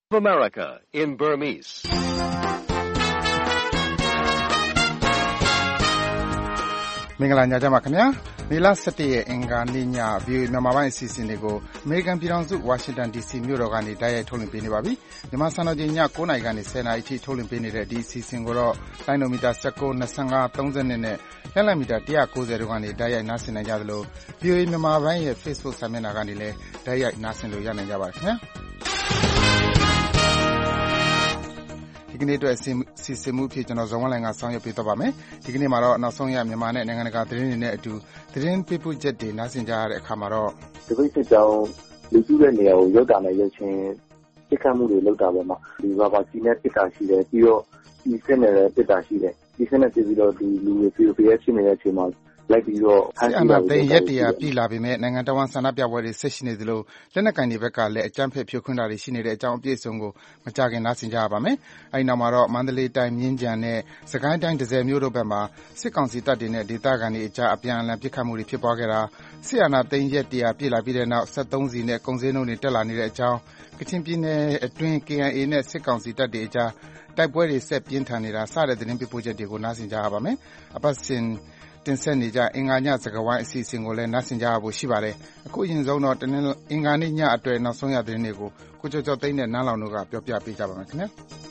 America in Burmese. မင်္ဂလာညချမ်းပါခင်ဗျာမေလ17ရက်အင်္ဂါနေ့ည VOA မြန်မာပိုင်းအစီအစဉ်တွေကိုအမေရိကန်ပြည်ထောင်စုဝါရှင်တန် DC မြို့တော်ကနေတိုက်ရိုက်ထုတ်လွှင့်ပေးနေပါပြီမြန်မာစံတော်ချိန်ည9:00နာရီကနေ10:00နာရီအထိထုတ်လွှင့်ပေးနေတဲ့ဒီအစီအစဉ်ကိုတော့လိုင်းနိုမီတာ19 25 30နဲ့လက်လက်မီတာ190တို့ကနေတိုက်ရိုက်နားဆင်နိုင်ကြသလို VOA မြန်မာပိုင်းရဲ့ Facebook စာမျက်နှာကနေလည်းတိုက်ရိုက်နားဆင်လို့ရနိုင်ကြပါတယ်ခင်ဗျာဒီကနေ့အတွက်စီစဉ်မှုအဖြစ်ကျွန်တော်ဇော်ဝင်းလိုင်ကဆောင်ရွက်ပေးသွားပါမယ်ဒီကနေ့မှာတော့နောက်ဆုံးရမြန်မာနဲ့နိုင်ငံတကာသတင်းတွေနဲ့အတူသတင်းပေးပို့ချက်တွေနားဆင်ကြရတဲ့အခါမှာတော့ဒီကိစ္စကြောင့်လူစုတဲ့နေရာကိုရောက်တာနဲ့ရောက်ချင်းပြစ်ခတ်မှုတွေလုပ်တာပဲမှာဒီဘာဘာစီနဲ့ပြစ်တာရှိတယ်ပြီးတော့ဒီစက်နဲ့လည်းပြစ်တာရှိတယ်ဒီစက်နဲ့ပြစ်ပြီးတော့ဒီလူတွေပြည့်ဖြစ်နေတဲ့အချိန်မှာလိုက်ပြီးတော့အနာသိရက်တရားပြည်လာပေမဲ့နိုင်ငံတော်ဝန်ဆန္ဒပြပွဲတွေဆက်ရှိနေသလိုလက်နက်ကင်တွေဘက်ကလည်းအကြမ်းဖက်ဖြိုခွင်းတာတွေရှိနေတဲ့အကြောင်းအပြည့်အစုံကိုမကြခင်နားဆင်ကြရပါမယ်။အဲဒီနောက်မှာတော့မန္တလေးတိုင်းမြင်းခြံနဲ့စကိုင်းတိုင်းဒဇယ်မြို့တို့ဘက်မှာစစ်ကောင်စီတပ်တွေနဲ့ဒေသခံတွေအကြားအပြန်အလှန်ပစ်ခတ်မှုတွေဖြစ်ပွားခဲ့တာစစ်အာဏာသိမ်းရက်တရားပြည်လာပြီးတဲ့နောက်73စီနဲ့ကုန်စည်နှုန်းတွေတက်လာနေတဲ့အကြောင်းကချင်ပြည်နယ်အတွင်း KIA နဲ့စစ်ကောင်စီတပ်တွေအကြားတိုက်ပွဲတွေဆက်ပြင်းထန်နေတာစတဲ့သတင်းပေးပို့ချက်တွေကိုနားဆင်ကြရပါမယ်။အပတ်စဉ်တင်ဆက်နေကြအင်္ဂါညစကားဝိုင်းအစီအစဉ်ကိုလည်းနားဆင်ကြရဖို့ရှိပါတယ်။အခုအရင်ဆုံးတော့အင်္ဂါနေ့ညအတွက်နောက်ဆုံးရသတင်းတွေကိုကိုကျော်ကျော်သိန်းနဲ့နန်းလောင်တို့ကပြောပြပေးကြပါမယ်ခင်ဗျာ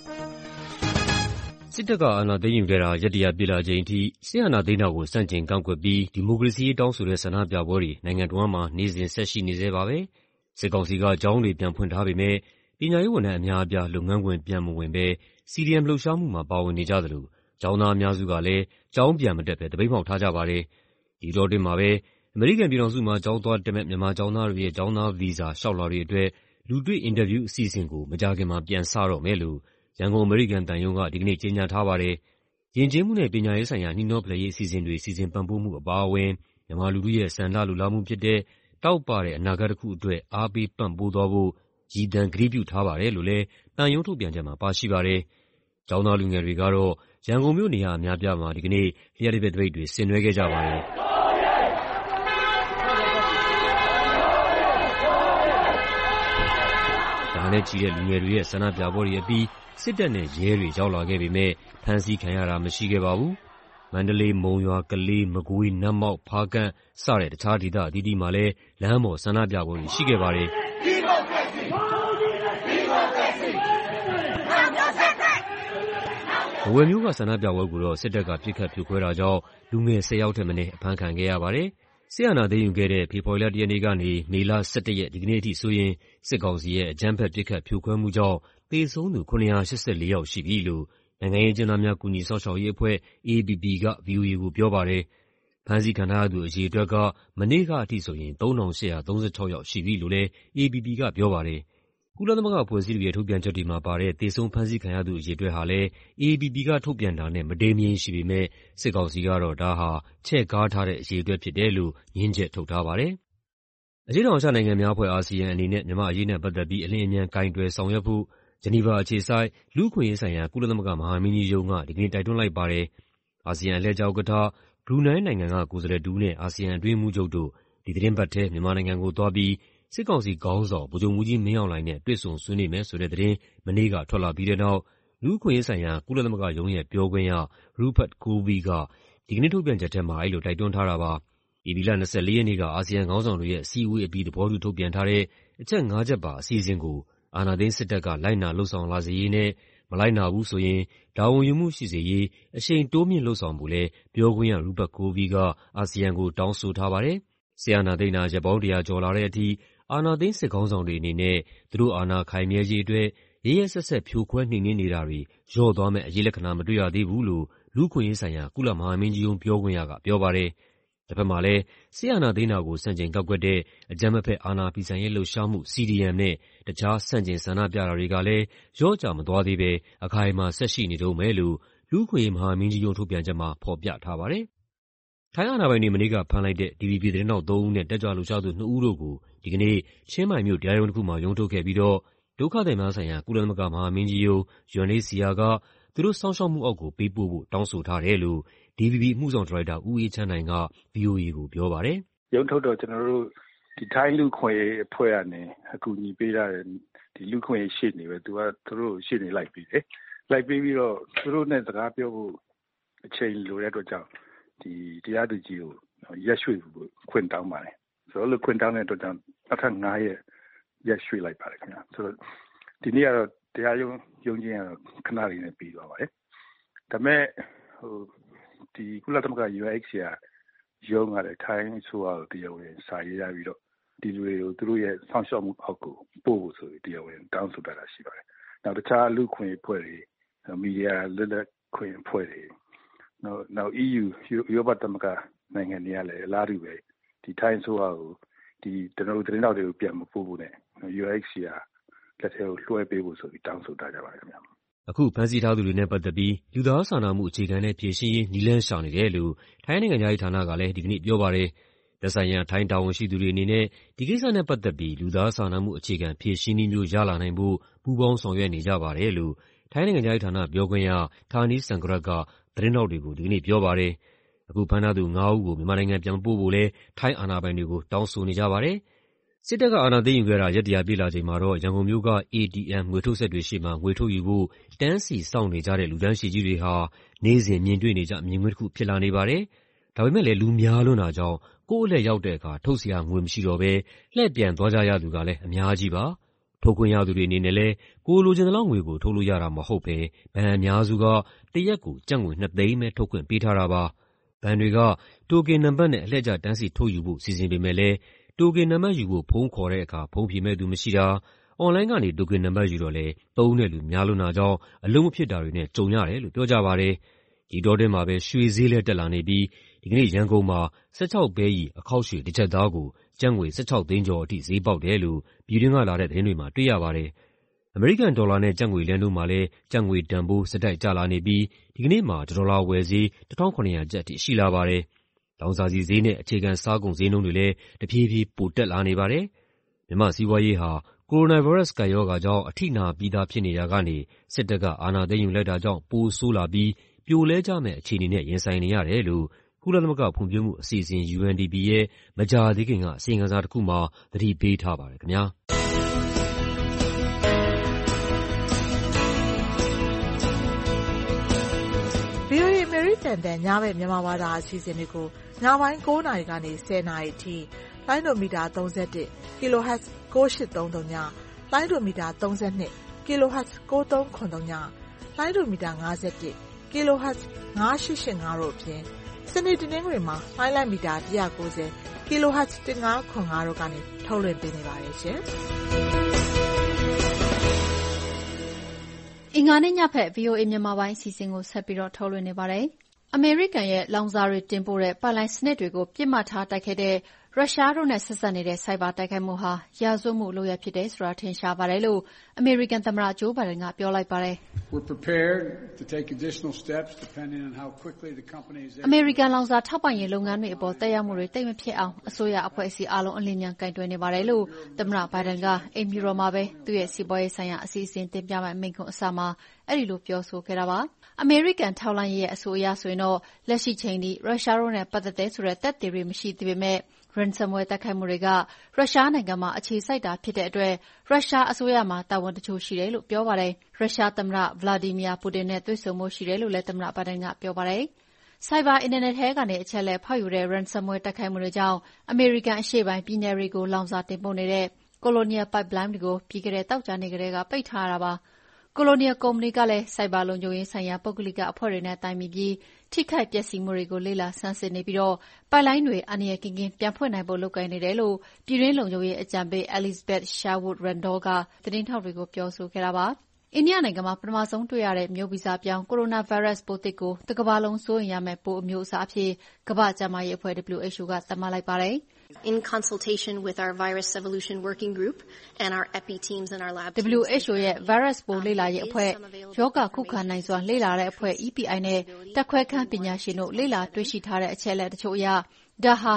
။စစ်တပ်ကအာဏာသိမ်းယူခဲ့တာရက်တရားပြည့်လာချိန်ထိစစ်အာဏာသိမ်းတာကိုစန့်ကျင်ကန့်ကွက်ပြီးဒီမိုကရေစီရေးတောင်းဆိုတဲ့ဆန္ဒပြပွဲတွေနိုင်ငံတော်မှာနေ့စဉ်ဆက်ရှိနေသေးပါပဲ။စစ်ကောင်စီကကျောင်းတွေပြန်ဖွင့်ထားပေမဲ့ပညာရေးဝန်ထမ်းအများအပြားလုပ်ငန်းခွင်ပြန်မဝင်ဘဲ CDM လှုပ်ရှားမှုမှာပါဝင်နေကြသလိုကျောင်းသားအများစုကလည်းကျောင်းပြန်မတက်ဘဲသပိတ်မှောက်ထားကြပါတယ်။ဒီတော့တင်မှာပဲအမေရိကန်ပြည်ထောင်စုမှာကျောင်းသွားတက်မဲ့မြန်မာကျောင်းသားတွေရဲ့ကျောင်းသားဗီဇာလျှောက်လွှာတွေအတွက်လူတွေ့အင်တာဗျူးအစီအစဉ်ကိုမကြာခင်မှာပြန်စတော့မယ်လို့ရန်ကုန်အမေရိကန်သံရုံးကဒီကနေ့ကြေညာထားပါတယ်။ယဉ်ကျေးမှုနဲ့ပညာရေးဆိုင်ရာနှီးနှောဖလှယ်ရေးအစီအစဉ်တွေစီစဉ်ပံ့ပိုးမှုအပါအဝင်မြန်မာလူထုရဲ့ဆန္ဒလူလားမှုဖြစ်တဲ့တောက်ပတဲ့အနာဂတ်တစ်ခုအတွက်အားပေးပံ့ပိုးသွားဖို့ရည်တံကတိပြုထားပါတယ်လို့လည်းသံရုံးထုတ်ပြန်ချက်မှာပါရှိပါတယ်။ကျောင်းသားလူငယ်တွေကတော့ရန်ကုန်မြို့နေရာအများပြားမှာဒီကနေ့လျှပ်တပြက်သပိတ်တွေဆင်နွှဲခဲ့ကြပါတယ်။ဒါနဲ့ချီတဲ့လူငယ်တွေရဲ့ဆန္ဒပြပွဲတွေအပြီးစစ်တပ်နဲ့ရဲတွေရောက်လာခဲ့ပေမဲ့ဖမ်းဆီးခံရတာမရှိခဲ့ပါဘူး။မန္တလေး၊မုံရွာ၊ကလေး၊မကွေး၊နတ်မောက်၊ဖားကန့်စတဲ့တခြားဒေသအသီးသီးမှာလည်းလမ်းပေါ်ဆန္ဒပြပွဲတွေရှိခဲ့ပါတယ်။ထားဝယ်မြို့ကဆန္ဒပြပွဲကိုတော့စစ်တပ်ကပစ်ခတ်ဖြိုခွဲတာကြောင့်လူငယ်10 ယောက်ထက်မနည်းအဖမ်းခံခဲ့ရပါတယ်။စစ်အာဏာသိမ်းယူခဲ့တဲ့ဖေဖော်ဝါရီလ 1 ရက်နေ့ကနေမေလ17 ရက်ဒီကနေ့အထိဆိုရင်စစ်ကောင်စီရဲ့အကြမ်းဖက်ပစ်ခတ်ဖြိုခွဲမှုကြောင့်သေဆုံးသူ984 ယောက်ရှိပြီလို့နိုင်ငံရေးအကျဉ်းသားများကူညီစောင့်ရှောက်ရေးအဖွဲ့ AAPP က VOA ကိုပြောပါတယ်။ဖမ်းဆီးခံထားရသူအရေအတွက်ကမနေ့ကအထိဆိုရင်3836 ယောက်ရှိပြီလို့လည်း AAPP ကပြောပါတယ်။ကုလသမဂ္ဂအဖွဲ့အစည်းတွေရဲ့ထုတ်ပြန်ချက်တွေမှာပါတဲ့သေဆုံးဖမ်းဆီးခံရသူအရေအတွက်ဟာလည်း AAPP ကထုတ်ပြန်တာနဲ့မတိမ်မယိမ်းရှိပေမဲ့စစ်ကောင်စီကတော့ဒါဟာချဲ့ကားထားတဲ့အရေအတွက်ဖြစ်တယ်လို့ငြင်းချက်ထုတ်ထားပါတယ်။အရှေ့တောင်အာရှနိုင်ငံများအဖွဲ့ ASEAN အနေနဲ့မြန်မာ့အရေးနဲ့ပတ်သက်ပြီးအလျင်အမြန်ကိုင်တွယ်ဆောင်ရွက်ဖို့ဂျနီဗာအခြေစိုက်လူ့အခွင့်အရေးဆိုင်ရာကုလသမဂ္ဂမဟာမင်းကြီးရုံးကဒီကနေ့တိုက်တွန်းလိုက်ပါတယ်။အာဆီယံအလှည့်ကျဥက္ကဋ္ဌဘရူနိုင်းနိုင်ငံကကိုယ်စားလှယ်တစ်ဦးနဲ့အာဆီယံအတွင်းရေးမှူးချုပ်တို့ဒီသီတင်းပတ်ထဲမြန်မာနိုင်ငံကိုသွားပြီးစစ်ကောင်စီခေါင်းဆောင်ဗိုလ်ချုပ်မှူးကြီးမင်းအောင်လှိုင်နဲ့တွေ့ဆုံဆွေးနွေးမယ်ဆိုတဲ့သတင်းမနေ့ကထွက်လာပြီးတဲ့နောက်လူ့အခွင့်အရေးဆိုင်ရာကုလသမဂ္ဂရုံးရဲ့ပြောခွင့်ရ Rupert Colville ကဒီကနေ့ထုတ်ပြန်ချက်ထဲမှာအဲဒီလိုတိုက်တွန်းထားတာပါ။ဧပြီလ24 ရက်နေ့ကအာဆီယံခေါင်းဆောင်တွေရဲ့အစည်းအဝေးအပြီးသဘောတူထုတ်ပြန်ထားတဲ့အချက် 5 ချက်ပါအစီအစဉ်ကိုအာဏာသိမ်းစစ်တပ်ကလိုက်နာလုပ်ဆောင်လာစေရေးနဲ့မလိုက်နာဘူးဆိုရင်တာဝန်ယူမှုရှိစေရေးအရှိန်တိုးမြှင့်လုပ်ဆောင်ဖို့လည်းပြောခွင့်ရ Rupert Colville ကအာဆီယံကိုတောင်းဆိုထားပါတယ်။စစ်အာဏာသိမ်းတာရက်ပေါင်း100ကျော်လာတဲ့အထိအာဏာသိမ်းစစ်ခေါင်းဆောင်တွေအနေနဲ့သူတို့အာဏာခိုင်မြဲရေးအတွက်ရက်ရက်စက်စက်ဖြိုခွဲနှိမ်နင်းနေတာတွေလျော့သွားမယ့်အရေးလက္ခဏာမတွေ့ရသေးဘူးလို့လူ့အခွင့်အရေးဆိုင်ရာကုလမဟာမင်းကြီးရုံးပြောခွင့်ရကပြောပါတယ်။တစ်ဖက်မှာလည်းစစ်အာဏာသိမ်းတာကိုဆန့်ကျင်ကန့်ကွက်တဲ့အကြမ်းမဖက်အာဏာဖီဆန်ရေးလှုပ်ရှားမှု CDM နဲ့တခြားဆန့်ကျင်ဆန္ဒပြတာတွေကလည်းလျော့ကျမသွားသေးဘဲအခိုင်အမာဆက်ရှိနေတုန်းပဲလို့လူ့အခွင့်အရေးမဟာမင်းကြီးရုံးထုတ်ပြန်ချက်မှာဖော်ပြထားပါတယ်။ထိုင်းအာဏာပိုင်တွေမနေ့ကဖမ်းလိုက်တဲ့ DVB သတင်းထောက်3ဦးနဲ့တက်ကြွလှုပ်ရှားသူ2ဦးတို့ကိုဒီကနေ့ချင်းမိုင်မြို့တရားရုံးတစ်ခုမှာရုံးထုတ်ခဲ့ပြီးတော့ဒုက္ခသည်များဆိုင်ရာကုလသမဂ္ဂမဟာမင်းကြီးရုံး UNHCR ကသူတို့စောင့်ရှောက်မှုအောက်ကိုပေးပို့ဖို့တောင်းဆိုထားတယ်လို့ DVB အမှုဆောင်ဒါရိုက်တာဦးအေးချမ်းနိုင်က VOA ကိုပြောပါတယ်။ရုံးထုတ်တော့ကျွန်တော်တို့ဒီထိုင်းလူခွင့်အဖွဲ့ကနေအကူအညီပေးထားတဲ့ဒီလူခွင့်ရှေ့နေပဲသူတို့ရှေ့နေလိုက်ပြီးတယ်လိုက်ပြီးတော့သူတို့နဲ့စကားပြောဖို့အချိန်လိုတဲ့အတွက်ကြောင့်ဒီတရားသူကြီးကိုရက်ရွှေ့ဖို့ခွင့်တောင်းပါတယ်ဆိုတော့ခွင့်တောင်းတဲ့အတွက်ကြောင့်အခါ9ရက်ရက်ရွှေ့လိုက်ပါတယ်ခင်ဗျာဆိုတော့ဒီနေ့ကတော့တရားရုံးချင်းကတော့ခဏလေးနဲ့ပြီးသွားပါတယ်ဒါပေမဲ့ဒီကုလသမဂ္ဂ UNHCR ရုံးကလည်းထိုင်းဆိုတော့တရားဝင်စာရေးရပြီးတော့ဒီလူတွေကိုသူတို့ရဲ့စောင့်ရှောက်မှုအောက်ကိုပို့ဖို့ဆိုပြီးတရားဝင်တောင်းဆိုတာရှိပါတယ်နောက်တခြားလူခွင့်အဖွဲ့တွေမီဒီယာလက်ခွင့်အဖွဲ့တွေနောက် EU ဥရောပသမဂ္ဂနိုင်ငံတွေကလည်းအလားတူပဲဒီထိုင်းဆိုတော့ဒီကျွန်တော်တို့သတင်းတော်တွေကိုပြန်မပို့ဖို့နဲ့ UNHCR လက်ထဲကိုလွှဲပေးဖို့ဆိုပြီးတောင်းဆိုထားကြပါတယ်ခင်ဗျာအခုဖမ်းဆီးထားသူတွေနဲ့ပတ်သက်ပြီးလူသားစာနာမှုအခြေခံနဲ့ဖြေရှင်းရေးနည်းလမ်းရှာနေတယ်လို့ထိုင်းနိုင်ငံသားရေးဌာနကလည်းဒီကနေ့ပြောပါတယ်။သက်ဆိုင်ရာထိုင်းတာဝန်ရှိသူတွေအနေနဲ့ဒီကိစ္စနဲ့ပတ်သက်ပြီးလူသားစာနာမှုအခြေခံဖြေရှင်းနည်းမျိုးရလာနိုင်ဖို့ပူးပေါင်းဆောင်ရွက်နေကြပါတယ်လို့ထိုင်းနိုင်ငံသားရေးဌာနပြောခွင့်ရThani Sangratကသတင်းထောက်တွေကိုဒီကနေ့ပြောပါတယ်။အခုဖမ်းထားသူ9ဦးကိုမြန်မာနိုင်ငံပြန်ပို့ဖို့လည်းထိုင်းအာဏာပိုင်တွေကိုတောင်းဆိုနေကြပါတယ်။စစ်တပ်ကအာဏာသိမ်းယူခဲ့တာရက်100ပြည့်လာချိန်မှာတော့ရန်ကုန်မြို့က ATM ငွေထုတ်စက်တွေရှေ့မှာငွေထုတ်ယူဖို့တန်းစီစောင့်နေကြတဲ့လူတန်းရှည်ကြီးတွေဟာနေ့စဉ်မြင်တွေ့နေကြမြင်ကွင်းတစ်ခုဖြစ်လာနေပါတယ်။ဒါပေမဲ့လည်းလူများလွန်းတာကြောင့်ကိုယ့်အလှည့်ရောက်တဲ့အခါထုတ်စရာငွေမရှိတော့ဘဲလှည့်ပြန်သွားကြရသူကလည်းအများကြီးပါ။ထုတ်ခွင့်ရသူတွေအနေနဲ့လည်းကိုယ်လိုချင်တဲ့လောက်ငွေကိုထုတ်လို့ရတာမဟုတ်ဘဲဘဏ်အများစုကတရက်ကိုကျပ်ငွေ2သိန်းပဲထုတ်ခွင့်ပေးထားတာပါ။ဘဏ်တွေကတိုကင်နံပါတ်နဲ့အလှည့်ကျတန်းစီထုတ်ယူဖို့စီစဉ်ပေမဲ့လည်းတိုကင်နံပါတ်ယူဖို့ဖုန်းခေါ်တဲ့အခါဖုန်းဖြေမဲ့သူမရှိတာအွန်လိုင်းကနေတိုကင်နံပါတ်ယူတော့လည်းသုံးတဲ့လူများလွန်းတာကြောင့်အလုံးမဖြစ်တာတွေနဲ့ကြုံရတယ်လို့ပြောကြပါတယ်။ဒီတောထဲမှာပဲရွှေဈေးလည်းတက်လာနေပြီးဒီကနေ့ရန်ကုန်မှာ16ပဲကြီးအခောက်ရွှေတစ်ချက်သားကိုကျပ်ငွေ16သိန်းကျော်အထိဈေးပေါက်တယ်လို့ပြည်တွင်းကလာတဲ့သတင်းတွေမှာတွေ့ရပါတယ်။အမေရိကန်ဒေါ်လာနဲ့ကျပ်ငွေလဲနှုန်းမှာလည်းကျပ်ငွေတန်ဖိုးဆက်တိုက်ကျလာနေပြီးဒီကနေ့မှာဒေါ်လာဝယ်ဈေး1700ကျပ်အထိရှိလာပါတယ်။လောင်စာဆီဈေးနဲ့အခြေခံစားကုန်ဈေးနှုန်းတွေလည်းတဖြည်းဖြည်းပိုတက်လာနေပါတယ်။မြန်မာ့စီးပွားရေးဟာကိုရိုနာဗိုင်းရပ်စ်ကပ်ရောဂါကြောင့်အထိနာပြီးသားဖြစ်နေရာကနေစစ်တပ်ကအာဏာသိမ်းယူလိုက်တာကြောင့်ပိုဆိုးလာပြီးပြိုလဲကျမယ့်အခြေအနေနဲ့ရင်ဆိုင်နေရတယ်လို့ကုလသမဂ္ဂဖွံ့ဖြိုးမှုအစီအစဉ် UNDP ရဲ့မကြာသေးခင်ကအစီရင်ခံစာတစ်ခုမှာသတိပေးထားပါတယ်ခင်ဗျာ။ VOA အမေရိကန်တန်ညဘက်မြန်မာဘာသာအစီအစဉ်တွေကိုညပိုင်း9နာရီကနေ10နာရီအထိလိုင်းဒိုမီတာ31 kHz 9833ညလိုင်းဒိုမီတာ32 kHz 9393ညလိုင်းဒိုမီတာ51 kHz 9885တို့အပြင်စနေတနင်္ဂနွေမှာလိုင်းလိုက်မီတာ190 kHz 1505တို့ကနေထုတ်လွှင့်ပေးနေပါတယ်ရှင်။အင်္ဂါနေ့ညဖက် VOA မြန်မာပိုင်းအစီအစဉ်ကိုဆက်ပြီးထုတ်လွှင့်နေပါတယ်။အမေရိကန်ရဲ့လောင်စာတွေတင်ပို့တဲ့ပိုက်လိုင်းစနစ်တွေကိုပစ်မှတ်ထားတိုက်ခိုက်တဲ့ရုရှားတို့နဲ့ဆက်စပ်နေတဲ့ဆိုက်ဘာတိုက်ခိုက်မှုဟာရာဇဝတ်မှုလုပ်ရပ်ဖြစ်တယ်ဆိုတာထင်ရှားပါတယ်လို့အမေရိကန်သမ္မတဂျိုးဘိုင်ဒန်ကပြောလိုက်ပါတယ်။အမေရိကန်လောင်စာထောက်ပံ့ရေးလုပ်ငန်းတွေအပေါ်သက်ရောက်မှုတွေတိတ်မဖြစ်အောင်အစိုးရအဖွဲ့အစည်းအားလုံးအလင်းမြန်ကိုင်တွယ်နေပါတယ်လို့သမ္မတဘိုင်ဒန်ကအိမ်ဖြူတော်မှာပဲသူ့ရဲ့စီးပွားရေးဆိုင်ရာအစီအစဉ်တင်ပြမယ့်မိန့်ခွန်းအစမှာအဲဒီလိုပြောဆိုခဲ့တာပါ။အမေရိကန်ထောက်လှမ်းရေးရဲ့အဆိုအရဆိုရင်တော့လက်ရှိချိန်ထိရုရှားတို့နဲ့ပတ်သက်တဲ့ဆိုတဲ့သက်သေတွေမရှိသေးပေမဲ့ ransomware တိုက်ခိုက်မှုတွေကရုရှားနိုင်ငံမှာအခြေစိုက်တာဖြစ်တဲ့အတွက်ရုရှားအစိုးရမှာတာဝန်တချို့ရှိတယ်လို့ပြောပါတယ်။ရုရှားသမ္မတ Vladimir Putin နဲ့တွေ့ဆုံဖို့ရှိတယ်လို့လည်းသမ္မတဘိုင်ဒန်ကပြောပါတယ်။ဆိုက်ဘာအင်တာနက်ထဲကနေအချက်အလက်ဖောက်ယူတဲ့ ransomware တိုက်ခိုက်မှုတွေကြောင့်အမေရိကန်အရှေ့ပိုင်းပြည်နယ်တွေကိုလောင်စာတင်ပို့နေတဲ့ Colonial Pipeline တွေကိုပြီးခဲ့တဲ့သောကြာနေ့ကတည်းကပိတ်ထားရတာပါ။ Colonial ကုမ္ပဏီကလည်းဆိုက်ဘာလုံခြုံရေးဆိုင်ရာပုဂ္ဂလိကအဖွဲ့တွေနဲ့တိုင်ပင်ပြီးထိခိုက်ပျက်စီးမှုတွေကိုလေ့လာဆန်းစစ်နေပြီးပိုက်လိုင်းတွေအန္တရာယ်ကင်းကင်းပြန်ဖွင့်နိုင်ဖို့လုပ်ကိုင်နေတယ်လို့ပြည်တွင်းလုံခြုံရေးအကြံပေး Elizabeth Sherwood Randall ကသတင်းထောက်တွေကိုပြောဆိုခဲ့တာပါ။အိန္ဒိယနိုင်ငံမှာပထမဆုံးတွေ့ရတဲ့မျိုးဗီဇပြောင်းကိုရိုနာဗိုင်းရပ်စ်ပိုးသစ်ကိုတကမ္ဘာလုံးစိုးရိမ်ရမယ့်ပိုးအမျိုးအစားအဖြစ်ကမ္ဘာ့ကျန်းမာရေးအဖွဲ့ WHO ကသတ်မှတ်လိုက်ပါတယ်။ In consultation with our virus evolution working group and our epi teams in our lab WHO ရဲ့ virus ပိုးလေ့လာရေးအဖွဲ့ယောဂခုခံနိုင်စွာလေ့လာတဲ့အဖွဲ့ EPI နဲ့တက်ခွဲခန်းပညာရှင်တို့လေ့လာတွေ့ရှိထားတဲ့အချက်အလက်တချို့အရဒါဟာ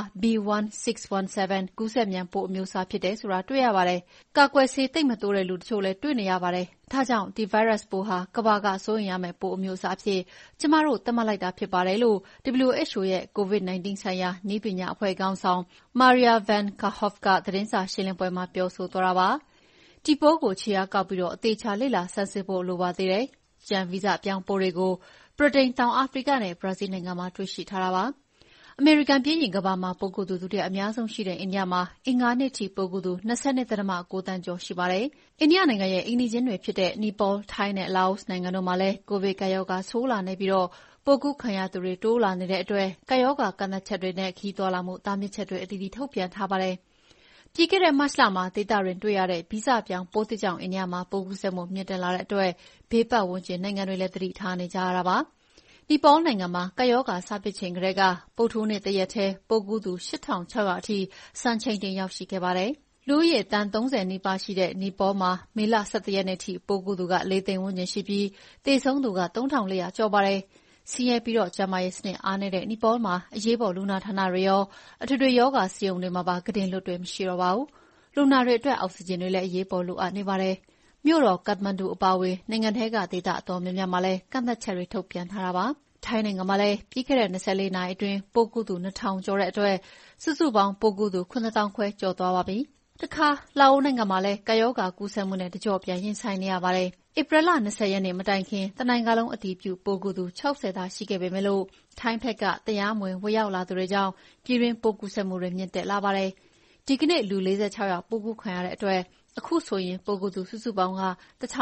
B1617 ကူးစက်မြန်ပိုးအမျိုးအစားဖြစ်တယ်ဆိုတာတွေ့ရပါတယ်။ကာကွယ်ဆေးသိပ်မတိုးတဲ့လူတချို့လည်းတွေ့နေရပါတယ်။ဒါကြောင့်ဒီ virus ပိုးဟာကမ္ဘာကစိုးရိမ်ရမယ့်ပိုးအမျိုးအစားအဖြစ်ကျမတို့သတ်မှတ်လိုက်တာဖြစ်ပါတယ်လို့ WHO ရဲ့ COVID-19 ဆိုင်ရာနည်းပညာအဖွဲ့ခေါင်းဆောင် Maria Van Kerkhove ကသတင်းစာရှင်းလင်းပွဲမှာပြောဆိုသွားတာပါ။ဒီပိုးကိုခြေရာကောက်ပြီးအသေအချာလေ့လာဆန်းစစ်ဖို့လိုပါသေးတယ်။ကျန်ဗီဇပြောင်းပိုးတွေကိုဗြိတိန်၊တောင်အာဖရိကနဲ့ဘရာဇီးနိုင်ငံမှာတွေ့ရှိထားတာပါ။အမေရိကန်ပြီးရင်ကမ္ဘာမှာပိုးကူးသူဒုတိယအများဆုံးရှိတဲ့အိန္ဒိယမှာအင်္ဂါနေ့ထိပိုးကူးသူ 22.9 သန်းကျော်ရှိပါတယ်။အိန္ဒိယနိုင်ငံရဲ့အိမ်နီးချင်းတွေဖြစ်တဲ့နီပေါလ်၊ထိုင်းနဲ့လာအိုနိုင်ငံတို့မှာလည်းကိုဗစ်ကပ်ရောဂါဆိုးလာနေပြီးပိုးကူးခံရသူတွေတိုးလာနေတဲ့အတွက်ကပ်ရောဂါကန့်သတ်ချက်တွေနဲ့ခရီးသွားလာမှုတားမြစ်ချက်တွေအသီးသီးထုတ်ပြန်ထားပါတယ်။ပြီးခဲ့တဲ့မတ်လမှာဒေသတွင်းတွေ့ရတဲ့ဗီဇပြောင်းပိုးသစ်ကြောင့်အိန္ဒိယမှာပိုးကူးစက်မှုမြင့်တက်လာတဲ့အတွက်ဘေးပတ်ဝန်းကျင်နိုင်ငံတွေလည်းသတိထားနေကြရတာပါ။နီပေါလ်နိုင်ငံမှာကပ်ရောဂါစဖြစ်ချိန်ကတည်းကဗုဒ္ဓဟူးနေ့တရက်ထဲပိုးကူးသူ 8,600 အထိစံချိန်တင်ရောက်ရှိခဲ့ပါတယ်။လူဦးရေသန်း 30 နီးပါးရှိတဲ့နီပေါလ်မှာမေလ 17 ရက်နေ့ထိပိုးကူးသူက 4 သိန်းဝန်းကျင်ရှိပြီးသေဆုံးသူက 3,400 ကျော်ပါတယ်။ဆင်းရဲပြီးကျန်းမာရေးစနစ်အားနည်းတဲ့နီပေါလ်မှာအရေးပေါ်လူနာဌာနတွေရောအထွေထွေရောဂါဆေးရုံတွေမှာပါကုတင်လွတ်တွေမရှိတော့ပါဘူး။လူနာတွေအတွက်အောက်ဆီဂျင်တွေလည်းအရေးပေါ်လိုအပ်နေပါတယ်။မြို့တော်ကတ်မန်ဒူအပါအဝင်နိုင်ငံထဲကဒေသအတော်များများမှာလည်းကန့်သတ်ချက်တွေထုတ်ပြန်ထားတာပါ။ထိုင်းနိုင်ငံမှာလည်းပြီးခဲ့တဲ့24နာရီအတွင်းပိုးကူးသူ 2,000 ကျော်တဲ့အတွက်စုစုပေါင်းပိုးကူးသူ 7,000 ခွဲကျော်သွားပါပြီ။တခါလာအိုနိုင်ငံမှာလည်းကပ်ရောဂါကူးစက်မှုနဲ့တကျော့ပြန်ရင်ဆိုင်နေရပါတယ်။ဧပြီလ 20 ရက်နေ့မတိုင်ခင်တနိုင်ငံလုံးအတည်ပြုပိုးကူးသူ60သာရှိခဲ့ပေမဲ့ထိုင်းဘက်ကတရားမဝင်ဝင်ရောက်လာသူတွေကြောင့်ပြည်တွင်းပိုးကူးစက်မှုတွေမြင့်တက်လာပါတယ်။ဒီကနေ့လူ 46 ယောက်ပိုးကူးခံရတဲ့အတွက်အခုဆိုရင်ပိုးကူးသူစုစုပေါင်းက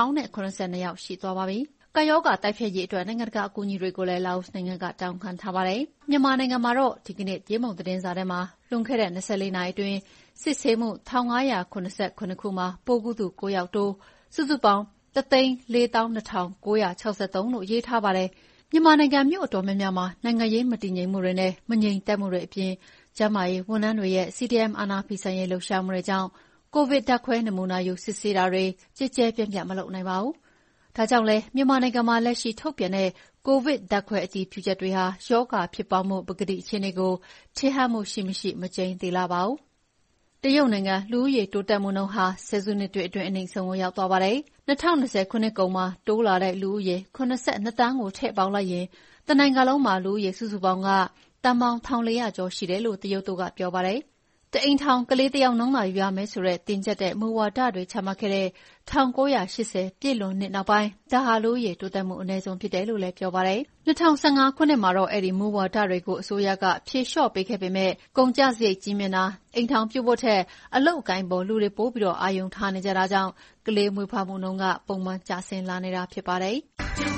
1,072 ယောက်ရှိသွားပါပြီ။ကပ်ရောဂါတိုက်ဖျက်ရေးအတွက်နိုင်ငံတကာအကူအညီတွေကိုလည်းလာအိုနိုင်ငံကတောင်းခံထားပါတယ်။မြန်မာနိုင်ငံမှာတော့ဒီကနေ့ကြေးမုံသတင်းစာထဲမှာလွန်ခဲ့တဲ့24နာရီအတွင်းစစ်ဆေးမှု1579ခုမှာပိုးကူးသူ9ယောက်တိုးစုစုပေါင်း 1,429,963 လို့ရေးထားပါတယ်။မြန်မာနိုင်ငံမြို့အတော်များများမှာနိုင်ငံရေးမတည်ငြိမ်မှုတွေနဲ့မငြိမ်သက်မှုတွေအပြင်ကျန်းမာရေးဝန်ထမ်းတွေရဲ့ CDM အာဏာဖီဆန်ရေးလှုပ်ရှားမှုတွေကြောင့်ကိုဗစ်ဓာတ်ခွဲနမူနာယူစစ်ဆေးတာတွေကျယ်ကျယ်ပြန့်ပြန့်မလုပ်နိုင်ပါဘူး။ဒါကြောင့်လည်းမြန်မာနိုင်ငံမှာလက်ရှိထုတ်ပြန်တဲ့ကိုဗစ်ဓာတ်ခွဲအတည်ပြုချက်တွေဟာရောဂါဖြစ်ပွားမှုပကတိအခြေအနေကိုထင်ဟပ်မှုရှိမရှိမကျိန်းသေလှပါဘူး။တရုတ်နိုင်ငံလူဦးရေတိုးတက်မှုနှုန်းဟာဆယ်စုနှစ်တွေအတွင်းအနိမ့်ဆုံးကိုရောက်သွားပါတယ်။2020ခုနှစ်ကုန်မှာတိုးလာတဲ့လူဦးရေ82သန်းကိုထည့်ပေါင်းလိုက်ရင်တနိုင်ငံလုံးမှာလူဦးရေစုစုပေါင်းကသန်းပေါင်း 1,400 ကျော်ရှိတယ်လို့တရုတ်တို့ကပြောပါတယ်။တအိမ်ထောင်ကလေးတစ်ယောက်နှုန်းသာယူရမယ်ဆိုတဲ့တင်းကျပ်တဲ့မူဝါဒတွေချမှတ်ခဲ့တဲ့1980ပြည့်လွန်နှစ်နောက်ပိုင်းဒါဟာလူဦးရေတိုးတက်မှုအနည်းဆုံးဖြစ်တယ်လို့လည်းပြောပါတယ်။2015ခုနှစ်မှာတော့အဲဒီမူဝါဒတွေကိုအစိုးရကဖြေလျှော့ပေးခဲ့ပေမဲ့ကုန်ကျစရိတ်ကြီးမြင့်တာအိမ်ထောင်ပြုဖို့ထက်အလုပ်အကိုင်ပေါ်လူတွေပိုပြီးအာရုံထားနေကြတာကြောင့်ကလေးမွေးဖွားမှုနှုန်းကပုံမှန်ကျဆင်းလာနေတာဖြစ်ပါတယ်။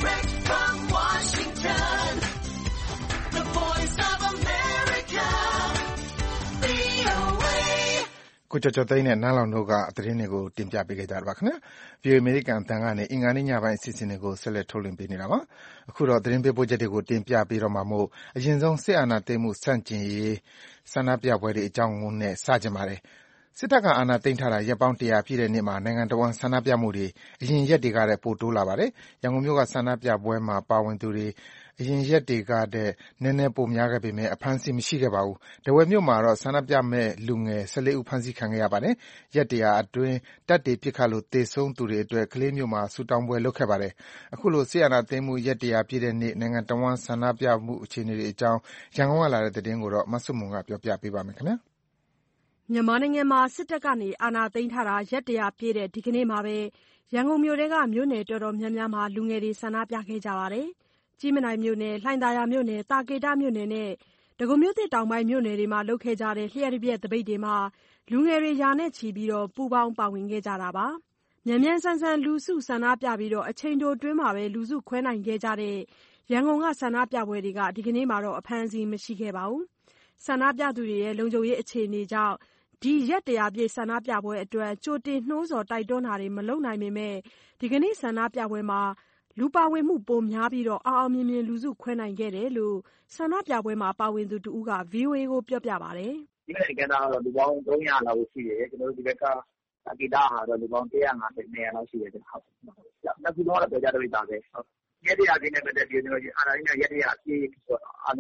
ကိုကျော်ကျော်သိန်းနဲ့နန်းလောင်တို့ကသတင်းတွေကိုတင်ပြပေးခဲ့ကြတာပါခင်ဗျာ။ VOA အမေရိကန်အသံကနေအင်္ဂါနေ့ညပိုင်းအစီအစဉ်တွေကိုဆက်လက်ထုတ်လွှင့်ပေးနေတာပါ။အခုတော့သတင်းပေးပို့ချက်တွေကိုတင်ပြပေးတော့မှာမို့အရင်ဆုံးစစ်အာဏာသိမ်းမှုဆန့်ကျင်ရေးဆန္ဒပြပွဲတွေအကြောင်းနဲ့စကြင်ပါတယ်။စစ်တပ်ကအာဏာသိမ်းထားတာရက်ပေါင်း100ပြည့်တဲ့နေ့မှာနိုင်ငံတော်ဝန်ဆန္ဒပြမှုတွေအရင်ရက်တွေကတည်းပိုတိုးလာပါတယ်။ရန်ကုန်မြို့ကဆန္ဒပြပွဲမှာပါဝင်သူတွေအရင်ရက်တွေကတည်းနည်းနည်းပိုများခဲ့ပေမဲ့အဖမ်းဆီးမရှိခဲ့ပါဘူး။ထားဝယ်မြို့မှာတော့ဆန္ဒပြမဲ့လူငယ်14ဦးဖမ်းဆီးခံခဲ့ရပါတယ်။ရက်100အတွင်းတပ်တွေပစ်ခတ်လို့သေဆုံးသူတွေအတွက်ကလေးမြို့မှာဆုတောင်းပွဲလုပ်ခဲ့ပါတယ်။အခုလိုစစ်အာဏာသိမ်းမှုရက်100ပြည့်တဲ့နေ့နိုင်ငံတော်ဝန်ဆန္ဒပြမှုအခြေအနေတွေအကြောင်းရန်ကုန်ကလာတဲ့သတင်းကိုမဆုမွန်ကပြောပြပေးပါမယ်ခင်ဗျာ။မြန်မာနိုင်ငံမှာစစ်တပ်ကအာဏာသိမ်းထားတာရက်100ပြည့်တဲ့ဒီကနေ့မှာပဲရန်ကုန်မြို့ထဲကမြို့နယ်တော်တော်များများမှာလူငယ်တွေဆန္ဒပြခဲ့ကြပါတယ်။ကြည့်မြင်တိုင်မြို့နယ်၊လှိုင်သာယာမြို့နယ်၊သာကေတမြို့နယ်နဲ့ဒဂုံမြို့သစ်တောင်ပိုင်းမြို့နယ်တွေမှာလုပ်ခဲ့ကြတဲ့လျှပ်တပြက်သပိတ်တွေမှာလူငယ်တွေရာနဲ့ချီပြီးပူးပေါင်းပါဝင်ခဲ့ကြတာပါ။မြန်မြန်ဆန်ဆန်လူစုဆန္ဒပြပြီးအချိန်တိုအတွင်းမှာပဲလူစုခွဲနိုင်ခဲ့ကြတဲ့ရန်ကုန်ကဆန္ဒပြပွဲတွေကဒီကနေ့မှာတော့အဖမ်းအဆီးမရှိခဲ့ပါဘူး။ဆန္ဒပြသူတွေရဲ့လုံခြုံရေးအခြေအနေကြောင့်ဒီရက်100ပြည့်ဆန္ဒပြပွဲအတွက်ကြိုတင်နှိုးဆော်တိုက်တွန်းတာတွေမလုပ်နိုင်ပေမဲ့ဒီကနေ့ဆန္ဒပြပွဲမှာလူပါဝင်မှုပိုများပြီးအောင်မြင်မြင်လူစုခွဲနိုင်ခဲ့တယ်လို့ဆန္ဒပြပွဲမှာပါဝင်သူတဦးက VOA ကိုပြောပြပါတယ်။ဒီနေ့ကလူပေါင်း300လောက်ရှိတယ်ကျွန်တော်တို့ဒီဘက်ကသာကေတဟာတော့လူပေါင်း150 200လောက်ရှိတယ်ကျွန်တော်။နှစ်ခုလုံးကတော့ပြောကြတော့တာပဲ။ရက်100ပြည့်နဲ့ပတ်သက်ပြီးကျွန်တော်အာဏာသိမ်းရက်100ပြည့်ဆိုတော့အာဏာ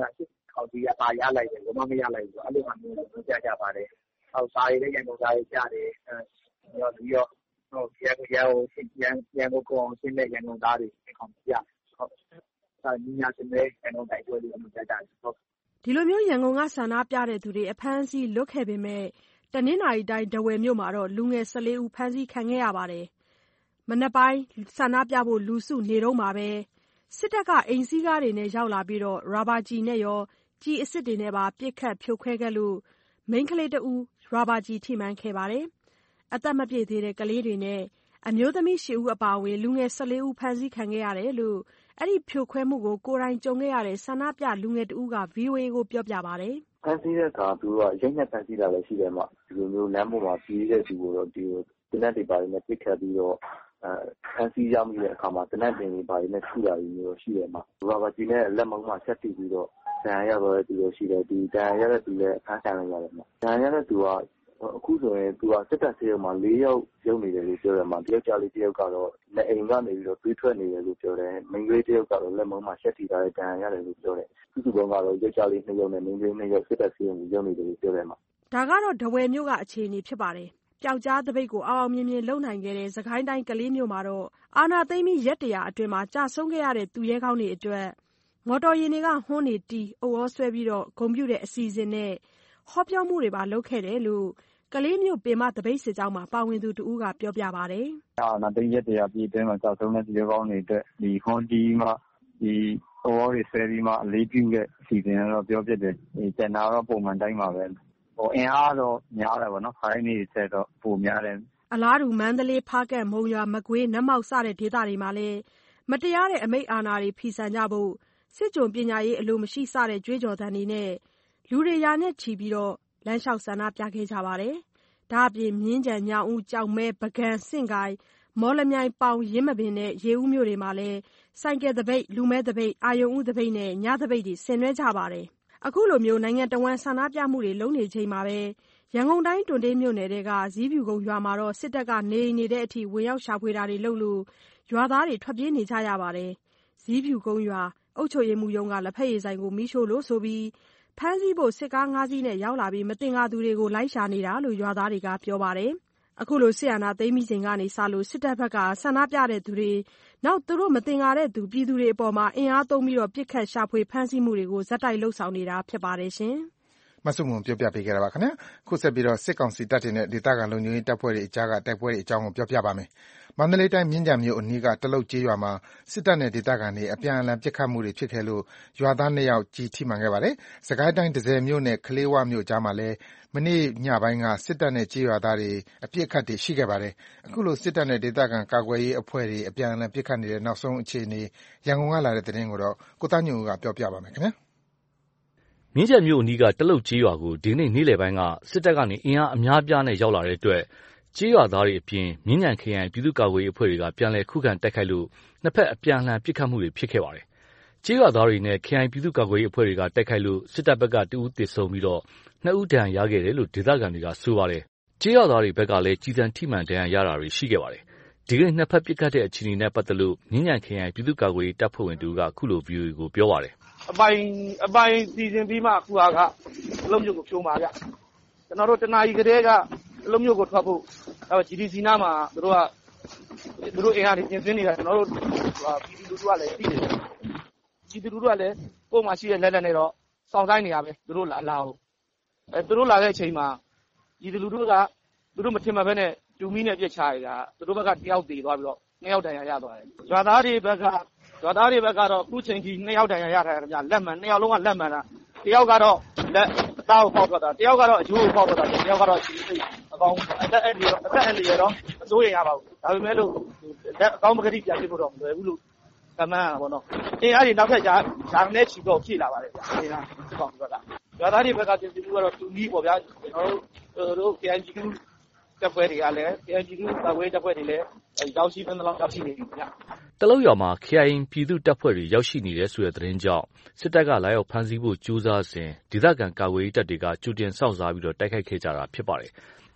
ခေါက်ကြီးကပါရလိုက်တယ်ဘာမှမရလိုက်ဘူးအဲ့လိုဟာမျိုးကိုကြားကြပါတယ်အောက်စာရည်လည်းရန်ကုန်သားရေးကြားတယ်ပြီးတော့ရန်ကုန်ကောင်ရှင်းတဲ့ရန်ကုန်သားတွေခေါင်းပြညီညာစင်တဲ့ရန်ကုန်တိုင်းပွဲတွေအမှုကြားကြတယ်ဒီလိုမျိုးရန်ကုန်ကဆန္ဒပြတဲ့သူတွေအဖမ်းဆီးလွတ်ခဲ့ပေမဲ့တနင်္သာရီတိုင်းထားဝယ်မြို့မှာတော့လူငယ်14ဦးဖမ်းဆီးခံခဲ့ရပါတယ်မနက်ပိုင်းဆန္ဒပြဖို့လူစုနေတော့မှာပဲစစ်တပ်ကအိမ်စီးကားတွေနဲ့ရောက်လာပြီးရာဘာကျည်နဲ့ရောကျည်အစစ်တွေနဲ့ပါပစ်ခတ်ဖြိုခွဲခဲ့လို့မိန်းကလေးတဦးရာဘာကျည်ထိမှန်ခဲ့ပါတယ်အသက်မပြည့်သေးတဲ့ကလေးတွေနဲ့အမျိုးသမီး10ဦးအပါအဝင်လူငယ်14ဦးဖမ်းဆီးခံခဲ့ရတယ်လို့အဲ့ဒီဖြိုခွဲမှုကိုကိုယ်တိုင်ကြုံခဲ့ရတဲ့ဆန္ဒပြလူငယ်တဦးက VOA ကိုပြောပြပါတယ်ဖမ်းဆီးတဲ့အခါသူကရိတ်နဲ့ဖမ်းဆီးတာလည်းရှိတယ်မှာဒီလိုမျိုးလမ်းပေါ်မှာပြေးတဲ့သူကိုတော့ဒီတနက်တွေပါနေပစ်ခတ်ပြီးတော့ဖမ်းဆီးရမိတဲ့အခါမှာတနက်တင်တွေပါနေထူတာမျိုးရှိတယ်မှာဘာဘာကြီးနဲ့လက်မုံမှာဆက်တီးပြီးတော့တန်ရတော့သူလို့ရှိတယ်ဒီတန်ရတဲ့သူလည်းအခန်းဆိုင်လိုက်ရတယ်မှာတန်ရတဲ့သူကအခုဆိုရင်သူကစစ်တပ်ဆေးရုံမှာ4ယောက်ရုံနေတယ်လို့ပြောတယ်မှာတယောက်ကြလေးတယောက်ကတော့လက်အိမ်ကနေပြီးတော့တွေးထွက်နေတယ်လို့ပြောတယ်မိန်းကလေးတယောက်ကတော့လက်မုံမှာဆက်တီးထားတဲ့တန်ရတယ်လို့ပြောတယ်စုစုပေါင်းကတော့ယောက်ျားလေး2ယောက်နဲ့မိန်းကလေး2ယောက်စစ်တပ်ဆေးရုံကိုရုံနေတယ်လို့ပြောတယ်မှာဒါကတော့ထားဝယ်မြို့ကအခြေအနေဖြစ်ပါတယ်ပျောက်ကြားတပိတ်ကိုအောင်မြင်မြင်လုပ်နိုင်ခဲ့တဲ့စကိုင်းတိုင်းကလေးမြို့မှာတော့အာနာသိမ့်ပြီးရက်တရာအတွင်းမှာကြာဆုံးခဲ့ရတဲ့သူရဲကောင်းတွေအတွက်မော်တော်ယာဉ်တွေကဟွန်းနေတီးအုပ်အောဆွဲပြီးတော့ဂုဏ်ပြုတဲ့အစီအစဉ်နဲ့ဟောပြောမှုတွေပါလုပ်ခဲ့တယ်လို့ကလေးမြို့ပင်မတပိတ်စစ်ကြောင်းမှာပါဝင်သူတူကပြောပြပါတယ်အာနာသိမ့်ရက်တရာပြည်အတွင်းမှာကြာဆုံးတဲ့သူရဲကောင်းတွေအတွက်ဒီဟွန်းတီးမှဒီအုပ်အောတွေဆွဲပြီးမှအလေးပြုတဲ့အစီအစဉ်တော့ပြောပြတယ်ကျန်တာတော့ပုံမှန်တိုင်းပါပဲအင်အားတော့များတယ်ပေါ့နော်ခိုင်းနေဆက်တော့ပိုများတယ်အလားတူမန္တလေးဖားကတ်မုံရွာမကွေးနတ်မောက်စတဲ့ဒေသတွေမှာလည်းမတရားတဲ့အမိန့်အာဏာတွေဖီဆန်ကြဖို့စစ်ကြုံပညာရေးအလိုမရှိစတဲ့ကြွေးကြော်သံတွေနဲ့လူတွေရာနဲ့ချီပြီးတော့လမ်းလျှောက်ဆန္ဒပြခဲ့ကြပါတယ်ဒါအပြင်မြင်းကြံညောင်ဦးကြောက်မဲပကံစင့်ကိုင်မော်လမြိုင်ပေါင်ရင်းမပင်နဲ့ရေဦးမြို့တွေမှာလည်းဆိုင်ကယ်တပိတ်လူမဲတပိတ်အာယုံဦးတပိတ်နဲ့ညတပိတ်တွေဆင်နွှဲကြပါတယ်အခုလိုမျိုးနိုင်ငံတော်ဝန်ဆန္ဒပြမှုတွေလုပ်နေချိန်မှာပဲရန်ကုန်တိုင်းတွန်တေးမြို့နယ်ကဇီးဖြူကုန်းရွာမှာတော့စစ်တပ်ကနေနေတဲ့အထိဝင်ရောက်ရှာဖွေတာတွေလုပ်လို့ရွာသားတွေထွက်ပြေးနေကြရပါတယ်ဇီးဖြူကုန်းရွာအုပ်ချုပ်ရေးမှူးရုံးကလက်ဖက်ရည်ဆိုင်ကိုမီးရှို့လို့ဆိုပြီးဖမ်းဆီးဖို့စစ်ကား5စီးနဲ့ရောက်လာပြီးမသင်္ကာသူတွေကိုလိုက်ရှာနေတာလို့ရွာသားတွေကပြောပါတယ်အခုလိုစစ်အာဏာသိမ်းပြီးချိန်ကနေစလို့စစ်တပ်ဘက်ကဆန္ဒပြတဲ့သူတွေနောက်သူတို့မသင်္ကာတဲ့သူပြည်သူတွေအပေါ်မှာအင်အားသုံးပြီးတော့ပစ်ခတ်ရှာဖွေဖမ်းဆီးမှုတွေကိုဇက်တိုက်လှုပ်ဆောင်နေတာဖြစ်ပါတယ်ရှင်မဆုမွန်ပြောပြပေးခဲ့တာပါခင်ဗျာခုဆက်ပြီးတော့စစ်ကောင်စီတပ်တွေနဲ့ဒေသခံလုံခြုံရေးတပ်ဖွဲ့တွေအကြားကတိုက်ပွဲတွေအကြောင်းကိုပြောပြပါမယ်မန္တလေးတိုင်းမြင်းကြံမြို့အနီးကတလုတ်ကျေးရွာမှာစစ်တပ်နဲ့ဒေသခံတွေအပြန်အလှန်ပစ်ခတ်မှုတွေဖြစ်ခဲ့လို့ရွာသား2ယောက်ကြီးထိမှန်ခဲ့ပါတယ်။စကိုင်းတိုင်းဒဇယ်မြို့နဲ့ကလေးဝမြို့ကြားမှာလည်းမနေ့ညပိုင်းကစစ်တပ်နဲ့ကျေးရွာသားတွေအပစ်အခတ်တွေရှိခဲ့ပါတယ်။အခုလိုစစ်တပ်နဲ့ဒေသခံကာကွယ်ရေးအဖွဲ့တွေအပြန်အလှန်ပစ်ခတ်နေတဲ့နောက်ဆုံးအခြေအနေရန်ကုန်ကလာတဲ့သတင်းကိုတော့ကိုသားညွန့်ဦးကပြောပြပါမယ်ခင်ဗျာ။မြင်းကြံမြို့အနီးကတလုတ်ကျေးရွာကိုဒီနေ့နေ့လယ်ပိုင်းကစစ်တပ်ကနေအင်အားအများပြားနဲ့ရောက်လာတဲ့အတွက်ကျေးရွာသားတွေအပြင်မြင်းကြံခရိုင်ပြည်သူ့ကာကွယ်ရေးအဖွဲ့တွေကပြန်လည်ခုခံတိုက်ခိုက်လို့နှစ်ဖက်အပြန်အလှန်ပစ်ခတ်မှုတွေဖြစ်ခဲ့ပါတယ်။ကျေးရွာသားတွေနဲ့ခရိုင်ပြည်သူ့ကာကွယ်ရေးအဖွဲ့တွေကတိုက်ခိုက်လို့စစ်တပ်ဘက်က2ဦးသေဆုံးပြီးတော့2ဦးဒဏ်ရာရခဲ့တယ်လို့ဒေသခံတွေကဆိုပါတယ်။ကျေးရွာသားတွေဘက်ကလည်းကြီးစံထိမှန်ဒဏ်ရာရတာတွေရှိခဲ့ပါတယ်။ဒီကနေ့နှစ်ဖက်ပစ်ခတ်တဲ့အခြေအနေနဲ့ပတ်သက်လို့မြင်းကြံခရိုင်ပြည်သူ့ကာကွယ်ရေးတပ်ဖွဲ့ဝင်တို့ကအခုလို VOA ကိုပြောပါတယ်။အပိုင်စီစဉ်ပြီးမှအခုကအလုံးမျိုးကိုဖြိုးမှာဗျ။ကျွန်တော်တို့တနာရီကလေးကအလုံးမျိုးကိုထွက်ဖို့GDC နားမှာသူတို့အင်အားတွေပြင်ဆင်နေတာကျွန်တော်တို့ပြည်သူလူထုကလည်းသိတယ်ပြည်သူလူထုကလည်းကိုယ်မှရှိတဲ့လက်နဲ့တော့စောင့်ဆိုင်နေရပဲသူတို့လာအောင်သူတို့လာတဲ့အချိန်မှာပြည်သူလူထုကသူတို့မထင်မှဘဲနဲ့တူမီနဲ့ပြစ်ချရတာသူတို့ဘက်ကတယောက်တည်သွားပြီးတော့2ယောက်တန်ရရသွားတယ်ရွာသားတွေဘက်ကတော့အခုချိန်ကြီး2ယောက်တန်ရရထားတယ်ဗျလက်မှန်2ယောက်လုံးကလက်မှန်တာတယောက်ကတော့လက်အသားကိုပေါက်ထွက်တာတယောက်ကတော့အကျိုးကိုပေါက်ထွက်တာတယောက်ကတော့ခြေစိတ်အကောင်အသက်အန္တရာယ်တော့မစိုးရင်ရပါဘူးဒါပေမဲ့လို့အကောင်ပကတိပြန်ပြဖို့တော့မလွယ်ဘူးလို့ကမှန်းတာပေါ့နော်အင်းအဲ့ဒီနောက်ထပ်ဂျာနဲ့ချီတော့ဖြည့်လာပါတယ်ဗျာဒီလားဒီကောင်ပြောတာရွာသားတွေဘက်ကပြင်ဆင်မှုကတော့တူနီးပေါ့ဗျာကျွန်တော်တို့ KNG တပ်ဖွဲ့တွေကလည်း KNG တပ်ဖွဲ့တွေလည်းရောက်ရှိတဲ့လောက်ရောက်ရှိနေပြီဗျာတလုတ်ရွာမှာ KIA ပြည်သူ့တပ်ဖွဲ့တွေရောက်ရှိနေတယ်ဆိုတဲ့သတင်းကြောင့်စစ်တပ်ကလာရောက်ဖမ်းဆီးဖို့ကြိုးစားစဉ်ဒေသခံကာကွယ်ရေးတပ်တွေကကြိုတင်စောင့်စားပြီးတော့တိုက်ခိုက်ခဲ့ကြတာဖြစ်ပါတယ်။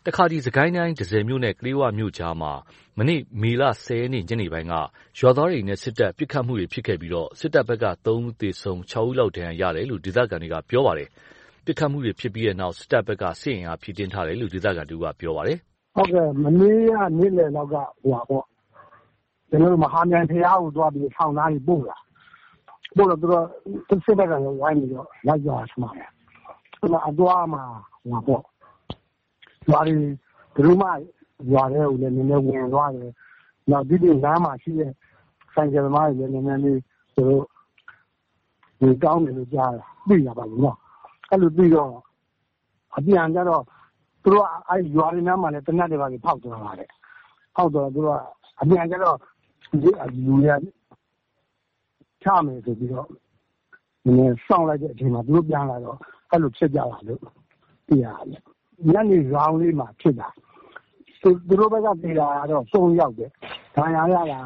တခါဒီစကိုင်းတိုင်းဒဇယ်မြို့နဲ့ကလေးဝမြို့ကြားမှာမနေ့မေလ10 ရက်နေ့ညနေပိုင်းကရွာသားတွေနဲ့စစ်တပ်ပစ်ခတ်မှုတွေဖြစ်ခဲ့ပြီးတော့စစ်တပ်ဘက်က3 ဦးသေဆုံး6 ဦးလောက်ဒဏ်ရာရတယ်လို့ဒေသခံတွေကပြောပါတယ်ပစ်ခတ်မှုတွေဖြစ်ပြီးတဲ့နောက်စစ်တပ်ဘက်ကစစ်အင်အားဖြည့်တင်းထားတယ်လို့ဒေသခံတို့ကပြောပါတယ်ဟုတ်ကဲ့မနေ့ကနေ့လယ်လောက်ကပေါ့ကျွန်တော်မဟာမြိုင်ဖျားကိုသွားပြီးထောင်သားကြီးပို့လာပို့တော့သူတို့စစ်တပ်ကဝိုင်းပြီးတော့လိုက်ကြဆမှာတယ်အဲ့မှာအသွားမှာပေါ့ရွာတွေဘယ်လိုမှရွာတွေကိုလည်းနည်းနည်းဝင်သွားတယ်နောက်ဒီလမ်းမှာရှိတဲ့ဆိုင်ကယ်သမားတွေလည်းနည်းနည်းလေးသူတို့ဒီကောင်းတယ်လို့ကြားတယ်သိရပါဘူးနော်အဲ့လိုပြီးတော့အပြန်ကြတော့သူတို့အဲ့ရွာတွေနားမှာလည်းတနတ်တွေပါဖောက်သွားပါတယ်ဖောက်တော့သူတို့ကအပြန်ကြတော့ဒီလူတွေချမယ်ဆိုပြီးတော့နည်းနည်းစောင့်လိုက်တဲ့အချိန်မှာသူတို့ပြန်လာတော့အဲ့လိုဖြစ်ကြတာလို့သိရတယ်ညနေရောင်းလေးမှာဖြစ်တာသူတို့ဘက်ကပြည်လာတော့3 ယောက်တယ်ဒဏ်ရာရတာ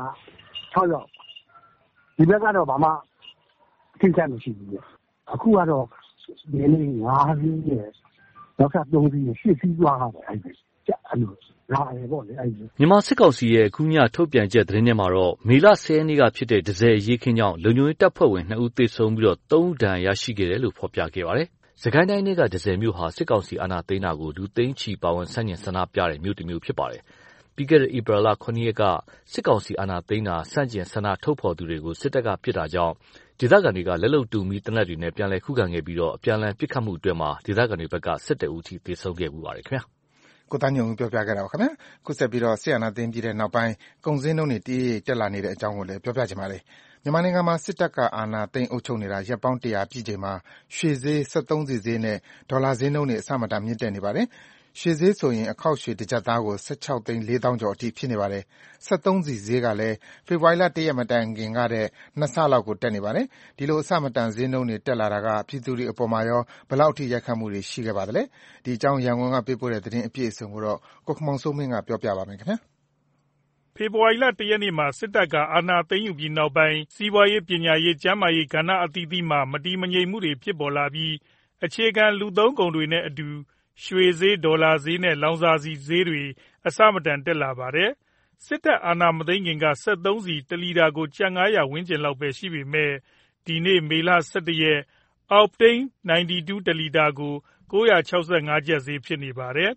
6 ယောက်ဒီဘက်ကတော့ဘာမှထိခိုက်မရှိဘူးအခုကတော့ဒီနေ့5 စီးနဲ့နောက်ထပ်3 စီးနဲ့8 စီးသွားတာပဲအဲ့လိုလာရပေါ့လေအဲ့မြန်မာစစ်ကောင်စီရဲ့အခုညထုတ်ပြန်ချက်သတင်းထဲမှာတော့မေလ10 ရက်နေ့ကဖြစ်တဲ့ဒဇယ်ရေးခင်းကြောင့်လုံခြုံရေးတပ်ဖွဲ့ဝင်2 ဦးသေဆုံးပြီးတော့3 ဦးဒဏ်ရာရရှိခဲ့တယ်လို့ဖော်ပြခဲ့ပါတယ်စကိုင်းတိုင်းကဒဇယ်မြို့ဟာစစ်ကောင်စီအာဏာသိမ်းတာကိုလူသိန်းချီပါဝင်ဆန့်ကျင်ဆန္ဒပြတဲ့မြို့တစ်မြို့ဖြစ်ပါတယ်။ပြီးခဲ့တဲ့ဧပြီလ 9 ရက်ကစစ်ကောင်စီအာဏာသိမ်းတာဆန့်ကျင်ဆန္ဒထုတ်ဖော်သူတွေကိုစစ်တပ်ကပစ်တာကြောင့်ဒေသခံတွေကလက်လုံတူမီတနက်တွေနဲ့ပြန်လည်ခုခံခဲ့ပြီးတော့အပြန်အလှန်ပစ်ခတ်မှုအတွင်းမှာဒေသခံတွေဘက်က17 ဦးထိသေဆုံးခဲ့မှုပါတယ်ခင်ဗျာ။ကိုသားညုံပြောပြခဲ့တာပါခင်ဗျာ။ခုဆက်ပြီးတော့ဆီယနာသိမ်းပြီးတဲ့နောက်ပိုင်းကုန်စည်နှုန်းတွေတည်တက်လာနေတဲ့အကြောင်းကိုလည်းပြောပြချင်ပါတယ်။မြန်မာနိုင်ငံမှာစစ်တပ်ကအာဏာသိမ်းအုပ်ချုပ်နေတာရက်ပေါင်း100ပြည့်ချိန်မှာရွှေဈေး73စီဈေးနဲ့ဒေါ်လာဈေးနှုန်းတွေအဆမတန်မြင့်တက်နေပါတယ်။ရွှေဈေးဆိုရင်အခောက်ရွှေတစ်ကျပ်သားကို16 သိန်း 4 သောင်းကျော်အထိဖြစ်နေပါတယ်။73စီဈေးကလည်းဖေဖော်ဝါရီလ1ရက်မတိုင်ခင်ကတဲ့2ဆလောက်ကိုတက်နေပါတယ်။ဒီလိုအဆမတန်ဈေးနှုန်းတွေတက်လာတာကပြည်သူတွေအပေါ်မှာရောဘယ်လောက်အထိရိုက်ခတ်မှုတွေရှိခဲ့ပါသလဲ။ဒီအကြောင်းရန်ကုန်ကပေးပို့တဲ့သတင်းအပြည့်အစုံကိုတော့ကိုခင်မောင်စိုးမင်းကပြောပြပါမယ်ခင်ဗျာ။ဖေဖော်ဝါရီလ1ရက်နေ့မှာစစ်တပ်ကအာဏာသိမ်းယူပြီးနောက်ပိုင်းစီးပွားရေးပညာရေးကျန်းမာရေးကဏ္ဍအသီးသီးမှာမတည်မငြိမ်မှုတွေဖြစ်ပေါ်လာပြီးအခြေခံလူသုံးကုန်တွေနဲ့အတူရွှေဈေးဒေါ်လာဈေးနဲ့လောင်စာဆီဈေးတွေအဆမတန်တက်လာပါတယ်စစ်တပ်အာဏာမသိမ်းခင်က73စီ1လီတာကိုကျပ်900ဝန်းကျင်လောက်ပဲရှိပေမဲ့ဒီနေ့မေလ17ရက်အောက်တိန်92တလီတာကို965ကျပ်ဈေးဖြစ်နေပါတယ်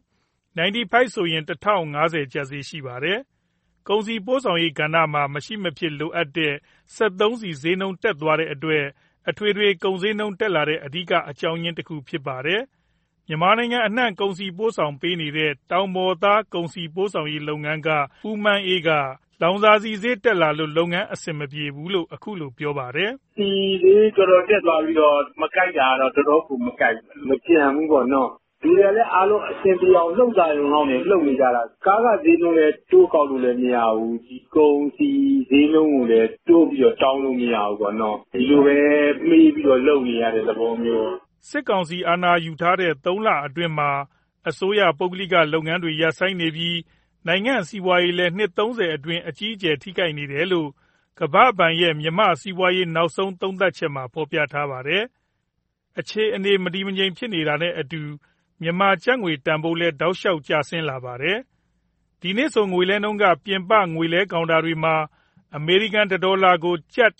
95ဆိုရင်1050ကျပ်ဈေးရှိပါတယ်ကုန်စည်ပို့ဆောင်ရေးကဏ္ဍမှာမရှိမဖြစ်လိုအပ်တဲ့73စီဈေးနှုန်းတက်သွားတဲ့အတွက်အထွေထွေကုန်စည်နှုန်းတက်လာတဲ့အဓိကအကြောင်းရင်းတစ်ခုဖြစ်ပါတယ်။မြန်မာနိုင်ငံအနှံ့ကုန်စည်ပို့ဆောင်ပေးနေတဲ့တောင်ပေါ်သားကုန်စည်ပို့ဆောင်ရေးလုပ်ငန်းကဦးမန်းအေးကလောင်စာဆီဈေးတက်လာလို့လုပ်ငန်းအဆင်မပြေဘူးလို့အခုလိုပြောပါတယ်။ဒီဈေးတော်တော်တက်သွားပြီးတော့မကြိုက်တာတော့တော်တော်ကိုမကြိုက်မကြံဘူးပေါ့နော်။ဒီလည်းအားလုံးအဆင်ပြေအောင်လှုပ်တာရုံလောက်နဲ့လှုပ်နေကြတာကားကဈေးနှုန်းလည်းတိုးကောက်လို့လည်းမရဘူးဒီကုန်စီဈေးနှုန်းကိုလည်းတိုးပြီးတော့တောင်းလို့မရဘူးပေါ့နော်ဒီလိုပဲမေးပြီးတော့လှုပ်နေရတဲ့သဘောမျိုးစစ်ကောင်စီအာဏာယူထားတဲ့3လအတွင်းမှာအစိုးရပုဂ္ဂလိကလုပ်ငန်းတွေရပ်ဆိုင်းနေပြီးနိုင်ငံစီးပွားရေးလည်းနှစ်30အတွင်းအကြီးအကျယ်ထိခိုက်နေတယ်လို့ကမ္ဘာ့ဘဏ်ရဲ့မြန်မာစီးပွားရေးနောက်ဆုံးသုံးသပ်ချက်မှာဖော်ပြထားပါတယ်အခြေအနေမတည်မငြိမ်ဖြစ်နေတာနဲ့အတူမြန်မာကျပ်ငွေတန်ဖိုးလဲတောက်လျှောက်ကျဆင်းလာပါတယ်။ဒီနေ့ဆိုငွေလဲနှုန်းကပြင်ပငွေလဲကောင်တာတွေမှာအမေရိကန်ဒေါ်လာကိုကျပ်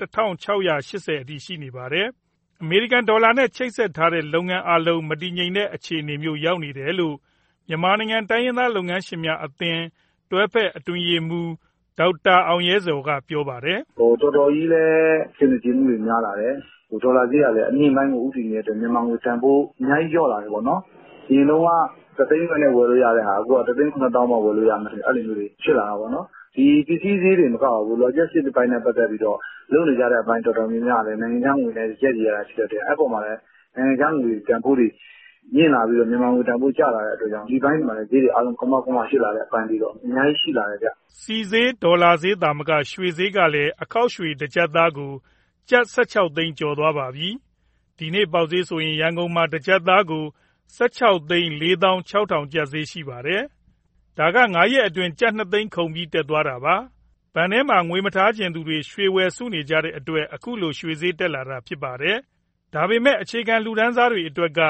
1680အထိရှိနေပါတယ်။အမေရိကန်ဒေါ်လာနဲ့ချိတ်ဆက်ထားတဲ့လုပ်ငန်းအလုံးမတည်ငြိမ်တဲ့အခြေအနေမျိုးရောက်နေတယ်လို့မြန်မာနိုင်ငံတိုင်းရင်းသားလုပ်ငန်းရှင်များအသင်းတွဲဖက်အတွင်းရေးမှူးဒေါက်တာအောင်ရဲစောကပြောပါတယ်။တော်တော်ကြီးလဲရှင်းနေခြင်းတွေများလာတယ်။ဒေါ်လာဈေးကလည်းအမြင့်ပိုင်းကိုဥတည်နေတဲ့မြန်မာငွေတန်ဖိုးအများကြီးလျော့လာတယ်ပေါ့နော်။ဒီလုံးက3သိန်းနဲ့ဝယ်လို့ရတဲ့ဟာအခုက3သိန်း9,000မှဝယ်လို့ရမယ်အဲ့လိုမျိုးတွေဖြစ်လာတာပေါ့နော်ဒီပစ္စည်းဈေးတွေမကောက်ဘူး logistics ပိုင်းနဲ့ပတ်သက်ပြီးတော့လုပ်နေကြတဲ့အပိုင်းတော်တော်များများလည်းနိုင်ငံခြားငွေနဲ့ရက်ရတာဖြစ်တဲ့အဲ့ပေါ်မှာလည်းနိုင်ငံခြားငွေတန်ဖိုးတွေမြင့်လာပြီးတော့မြန်မာငွေတန်ဖိုးကျလာတဲ့အတွက်ကြောင့်ဒီပိုင်းမှာလည်းဈေးတွေအားလုံးကမကမရှိလာတဲ့အပိုင်းတွေတော့အများကြီးရှိလာတယ်ဗျစီဈေးဒေါ်လာဈေးသာမကရွှေဈေးကလည်းအခောက်ရွှေတစ်ကျပ်သားကိုကျပ်16သိန်းကျော်သွားပါပြီဒီနေ့ပေါက်ဈေးဆိုရင်ရန်ကုန်မှာတစ်ကျပ်သားကို16သိန်း 4,600 ကျပ်ဈေးရှိပါတယ်။ဒါက9ရက်အတွင်းကျပ်2သိန်းခုန်ပြီးတက်သွားတာပါ။ဘဏ်ထဲမှာငွေမထားကျင်သူတွေရွှေဝယ်စုနေကြတဲ့အတွက်အခုလိုရွှေဈေးတက်လာတာဖြစ်ပါတယ်။ဒါပေမဲ့အခြေခံလူတန်းစားတွေအတွက်က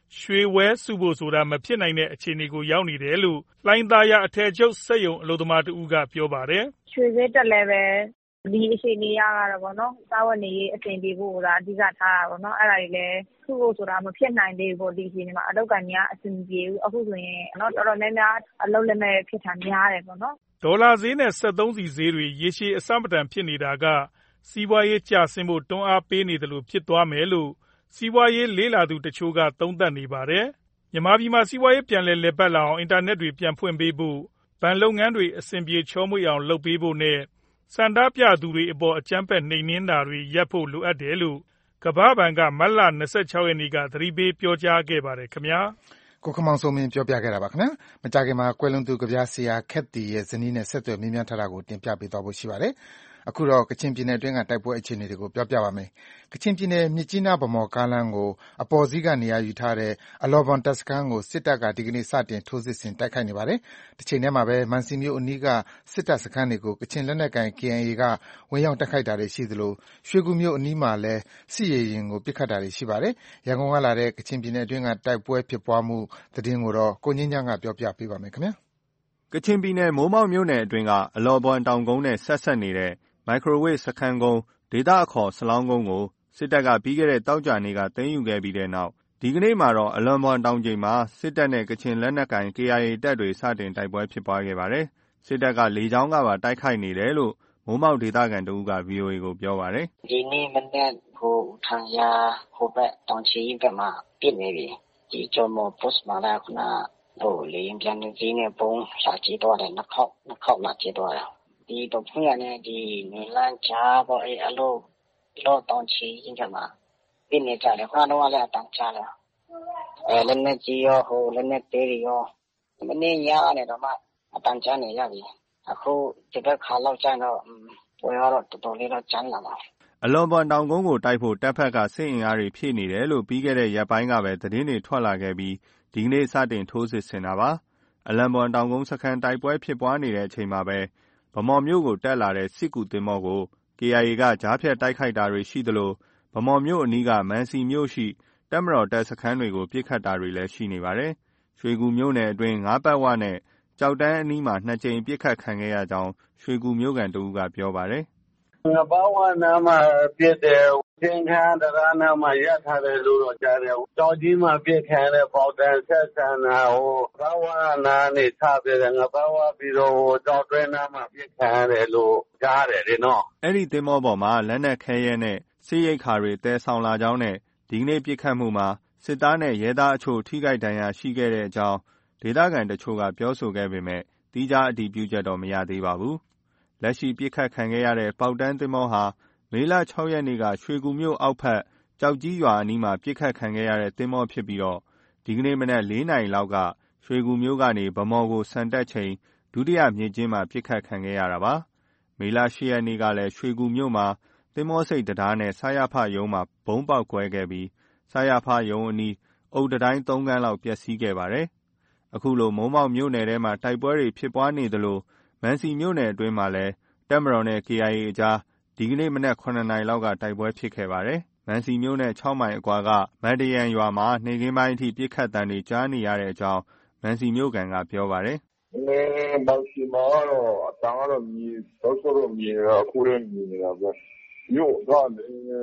ရွှေဝဲစုဖို့ဆိုတာမဖြစ်နိုင်တဲ့အခြေအနေကိုရောက်နေတယ်လို့လှိုင်သာယာအထည်ချုပ်စက်ရုံအလုပ်သမားတဦးကပြောပါတယ်။ရွှေဈေးတက်လည်းပဲဒီအခြေအနေရကတော့ဗောနော်စားဝတ်နေရေးအဆင်ပြေဖို့ဆိုတာအဓိကထားတာဗောနော်အဲ့ဒါတွေလည်းစုဖို့ဆိုတာမဖြစ်နိုင်သေးဘူးဗောဒီအခြေအနေမှာအလုပ်ကနေကအဆင်ပြေဘူးအခုဆိုရင်နော်တော်တော်များများအလုပ်လက်မဲ့ဖြစ်တာများတယ်ဗောနော်ဒေါ်လာဈေးနဲ့စက်သုံးဆီဈေးတွေရေရှည်အဆမတန်ဖြစ်နေတာကစီးပွားရေးကျဆင်းဖို့တွန်းအားပေးနေတယ်လို့ဖြစ်သွားမယ်လို့စီးပွားရေးလေ့လာသူတချို့ကသုံးသပ်နေပါတယ်မြန်မာပြည်မှာစီးပွားရေးပြန်လည်ပတ်လာအောင်အင်တာနက်တွေပြန်ဖွင့်ပေးဖို့ဘဏ်လုပ်ငန်းတွေအဆင်ပြေချောမွေ့အောင်လုပ်ပေးဖို့နဲ့ဆန္ဒပြသူတွေအပေါ်အကြမ်းဖက်နှိမ်နင်းတာတွေရပ်ဖို့လိုအပ်တယ်လို့ကမ္ဘာ့ဘဏ်ကမတ်လ26ရက်နေ့ကသတိပေးပြောကြားခဲ့ပါတယ်ခင်ဗျာကိုခမောင်စိုးမင်းပြောပြခဲ့တာပါခင်ဗျာမကြခင်မှာကွယ်လွန်သူကဗျာဆရာခက်တီရဲ့ဇနီးနဲ့ဆက်သွယ်မြင်းမြန်းထားတာကိုတင်ပြပေးသွားဖို့ရှိပါတယ်အခုတော့ကချင်ပြည်နယ်အတွင်းကတိုက်ပွဲအခြေအနေတွေကိုပြောပြပါမယ်။ကချင်ပြည်နယ်မြစ်ကြီးနားဗမော်ကားလမ်းကိုအပေါ်စီးကနေရာယူထားတဲ့အလော်ဘွန်တပ်စခန်းကိုစစ်တပ်ကဒီကနေ့စတင်ထိုးစစ်ဆင်တိုက်ခိုက်နေပါတယ်။တစ်ချိန်တည်းမှာပဲမန်စီမြို့အနီးကစစ်တပ်စခန်းတွေကိုကချင်လက်နက်ကိုင် KIA ကဝင်ရောက်တိုက်ခိုက်တာတွေရှိသလိုရွှေကူမြို့အနီးမှာလည်းစစ်ရေယာဉ်ကိုပစ်ခတ်တာတွေရှိပါတယ်။ရန်ကုန်ကလာတဲ့ကချင်ပြည်နယ်အတွင်းကတိုက်ပွဲဖြစ်ပွားမှုသတင်းကိုတော့ကိုငင်းချမ်းကပြောပြပေးပါမယ်ခင်ဗျာ။ကချင်ပြည်နယ်မိုးမောက်မြို့နယ်အတွင်းကအလော်ဘွန်တောင်ကုန်းနဲ့ဆက်နေတဲ့မိုက်ခရိုဝေ့စခန်းကုန်းဒေသအခေါ်ဆလောင်းကုန်းကိုစစ်တပ်ကပြီးခဲ့တဲ့တောက်ကြနေ့ကသိမ်းယူခဲ့ပြီးတဲ့နောက်ဒီကနေ့မှာတော့အလွန်ဘွန်တောင်ချိန်မှာစစ်တပ်နဲ့ကချင်လက်နက်ကိုင် KIA တပ်တွေစတင်တိုက်ပွဲဖြစ်ပွားခဲ့ပါတယ်။စစ်တပ်ကလေကြောင်းကပါတိုက်ခိုက်နေတယ်လို့မိုးမောက်ဒေသခံတဦးက VOA ကိုပြောပါတယ်။ဒီနေ့မနေ့ဟိုထန်ရဟိုဘက်တောင်ချီဘက်မှာပြစ်နေပြီ။ဒီကျော်မော် post မှာလည်းခုနဟိုလေရင်ပြန်နေကြီးနဲ့ပုံလာကြည့်တော့တယ်နှစ်ခေါက်လာကြည့်တော့တယ်ဒီတော့ဖွင့်ရတဲ့ဒီနေလန်းချာပေါ့အလို့တောင်ချီရင်ကမှာပြနေကြတယ်ခါတော့လည်းအတန်ချတယ်လက်နဲ့ကြီးရောဟိုလက်နဲ့သေးရောမနေ့ညနေတော့မှအတန်ချနေရပြီအခုဒီဘက်ခါလောက်ကျတော့ပွဲတော့တော်တော်လေးတော့ကျန်းလာပါအလွန်ပွန်တောင်ကုန်းကိုတိုက်ဖို့တပ်ဖက်ကစစ်အင်အားတွေဖြည့်နေတယ်လို့ပြီးခဲ့တဲ့ရက်ပိုင်းကပဲသတင်းတွေထွက်လာခဲ့ပြီးဒီကနေ့စတင်ထိုးစစ်ဆင်တာပါအလွန်ပွန်တောင်ကုန်းစခန်းတိုက်ပွဲဖြစ်ပွားနေတဲ့အချိန်မှာပဲဗမော်မြို့ကိုတက်လာတဲ့စစ်ကူသင်္ဘောကို KIA ကကြားဖြတ်တိုက်ခိုက်တာတွေရှိသလိုဗမော်မြို့အနီးကမန်စီမြို့ရှိတပ်မတော်တပ်စခန်းတွေကိုပစ်ခတ်တာတွေလည်းရှိနေပါတယ်။ရွှေကူမြို့နယ်အတွင်းငါးပတ်ဝနဲ့ကြောက်တန်းအနီးမှာ2ကြိမ်ပစ်ခတ်ခံခဲ့ရကြောင်းရွှေကူမြို့ကန်တဦးကပြောပါတယ်။ငါးပတ်ဝနားမှာပစ်တယ်သင်္ခန်းတရားနာမှာရပ်ထားတယ်လို့တော့ကြားတယ်။ကြောက်ကြီးမှာပစ်ခံတဲ့ပေါတန်ဆက်ဆန်တာဟိုဘဝနာနေချပြတယ်ငါဘဝပြီးတော့ကြောက်တွဲနာမှာပစ်ခံရတယ်လို့ကြားတယ်လေနော်။အဲ့ဒီသင်္ဘောပေါ်မှာလက်နက်ခဲရဲနဲ့စစ်ရိတ်ခါတွေတဲဆောင်လာကြောင်းနဲ့ဒီကနေ့ပစ်ခတ်မှုမှာစစ်သားနဲ့ရဲသားအချို့ထိခိုက်ဒဏ်ရာရှိခဲ့တဲ့အကြောင်းဒေသခံတချို့ကပြောဆိုခဲ့ပေမဲ့တိကျအတည်ပြုချက်တော့မရသေးပါဘူး။လက်ရှိပစ်ခတ်ခံခဲ့ရတဲ့ပေါတန်းသင်္ဘောဟာမေလ6ရက်နေ့ကရွှေကူမြို့အောက်ဖက်ကြောက်ကြီးရွာအနီးမှာပစ်ခတ်ခံခဲ့ရတဲ့သင်္ဘောဖြစ်ပြီးတော့ဒီကနေ့မနက်4နာရီလောက်ကရွှေကူမြို့ကနေဗမော်ကိုဆန်တက်ချိန်ဒုတိယမြစ်ကျင်းမှာပစ်ခတ်ခံခဲ့ရတာပါ။မေလ10ရက်နေ့ကလည်းရွှေကူမြို့မှာသင်္ဘောဆိပ်တရားနဲ့ဆရဖရုံးမှာဘုံပေါက်ကွဲခဲ့ပြီးဆရဖရုံးအနီးအုတ်တိုင်း3ခန်းလောက်ပျက်စီးခဲ့ပါတယ်။အခုလိုမိုးမောက်မြို့နယ်ထဲမှာတိုက်ပွဲတွေဖြစ်ပွားနေသလိုမန်စီမြို့နယ်အတွင်းမှာလည်းတပ်မတော်နဲ့ KIA အကြားဒီကနေ့မနက်9နာရီလောက်ကတိုက်ပွဲဖြစ်ခဲ့ပါတယ်။မန်စီမြို့နဲ့6မိုင်အကွာကမန်တရန်ရွာမှာနေကင်းပိုင်းအထိပစ်ခတ်တံတွေကြားနေရတဲ့အကြောင်းမန်စီမြို့ကန်ကပြောပါတယ်။မန်စီမှာတော့အတန်းကတော့တော့မြင်ရအခုလည်းမြင်နေတာပဲ။မြို့ကနေ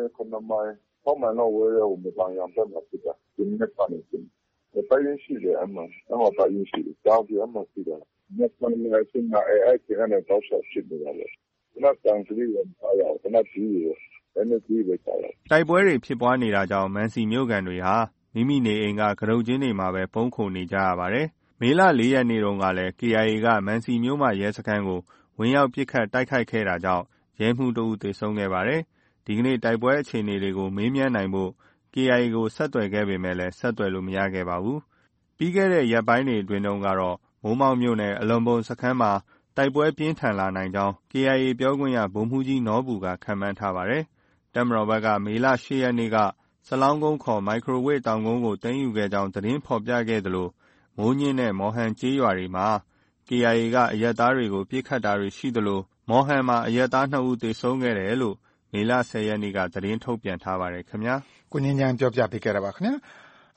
9မိုင်6မိုင်လောက်ဝဲရမတန်ရံပတ်မှာဖြစ်တာ။ဒီနေ့ကနေပြင်တိုင်းရင်းရှိတယ်အမှန်တိုင်းရင်းရှိတယ်ကြောက်ပြအမှန်ရှိတယ်။မြတ်စွာဘုရားရှင်ကအဲ့ဒီကနေတော့ဆက်ဖြစ်နေတာလေ။နောက်တန်ကလေးကိုအားရအောင်တနက်ကြီးကိုenergy ပဲကြောက်တိုက်ပွဲတွေဖြစ်ပွားနေတာကြောင့်မန်စီမြို့ကန်တွေဟာမိမိနေအိမ်ကကရုတ်ချင်းတွေမှာပဲပုံခုန်နေကြရပါတယ်။မေလ4ရက်နေ့တုန်းကလည်း KIA ကမန်စီမြို့မှာရဲစခန်းကိုဝင်ရောက်ပစ်ခတ်တိုက်ခိုက်ခဲ့တာကြောင့်ရဲမှုတဦးသေဆုံးခဲ့ပါတယ်။ဒီကနေ့တိုက်ပွဲအခြေအနေတွေကိုမေးမြန်းနိုင်ဖို့ KIA ကိုဆက်သွယ်ခဲ့ပေမဲ့လည်းဆက်သွယ်လို့မရခဲ့ပါဘူး။ပြီးခဲ့တဲ့ရက်ပိုင်းတွေအတွင်းတုန်းကတော့မိုးမောက်မြို့နယ်အလွန်ဘုံစခန်းမှာတိုက်ပွဲပြင်းထန်လာနိုင်ကြောင်း KIA ပြောခွင့်ရဗိုလ်မှူးကြီးနော်ဘူကခန့်မှန်းထားပါတယ်။တပ်မတော်ဘက်ကမေလ10ရက်နေ့ကဆလောင်းကုန်းခေါ်မိုက်ခရိုဝေ့တောင်ကုန်းကိုသိမ်းယူခဲ့ကြောင်းသတင်းဖော်ပြခဲ့သလိုမိုးညင်းနဲ့မော်ဟန်ကျေးရွာတွေမှာ KIA ကအရပ်သားတွေကိုပစ်ခတ်တာတွေရှိသလိုမော်ဟန်မှာအရပ်သား2ဦးသေဆုံးခဲ့တယ်လို့မေလ10ရက်နေ့ကသတင်းထုတ်ပြန်ထားပါတယ်ခင်ဗျာ။ကိုငင်းချမ်းပြောပြပေးခဲ့တာပါခင်ဗျာ။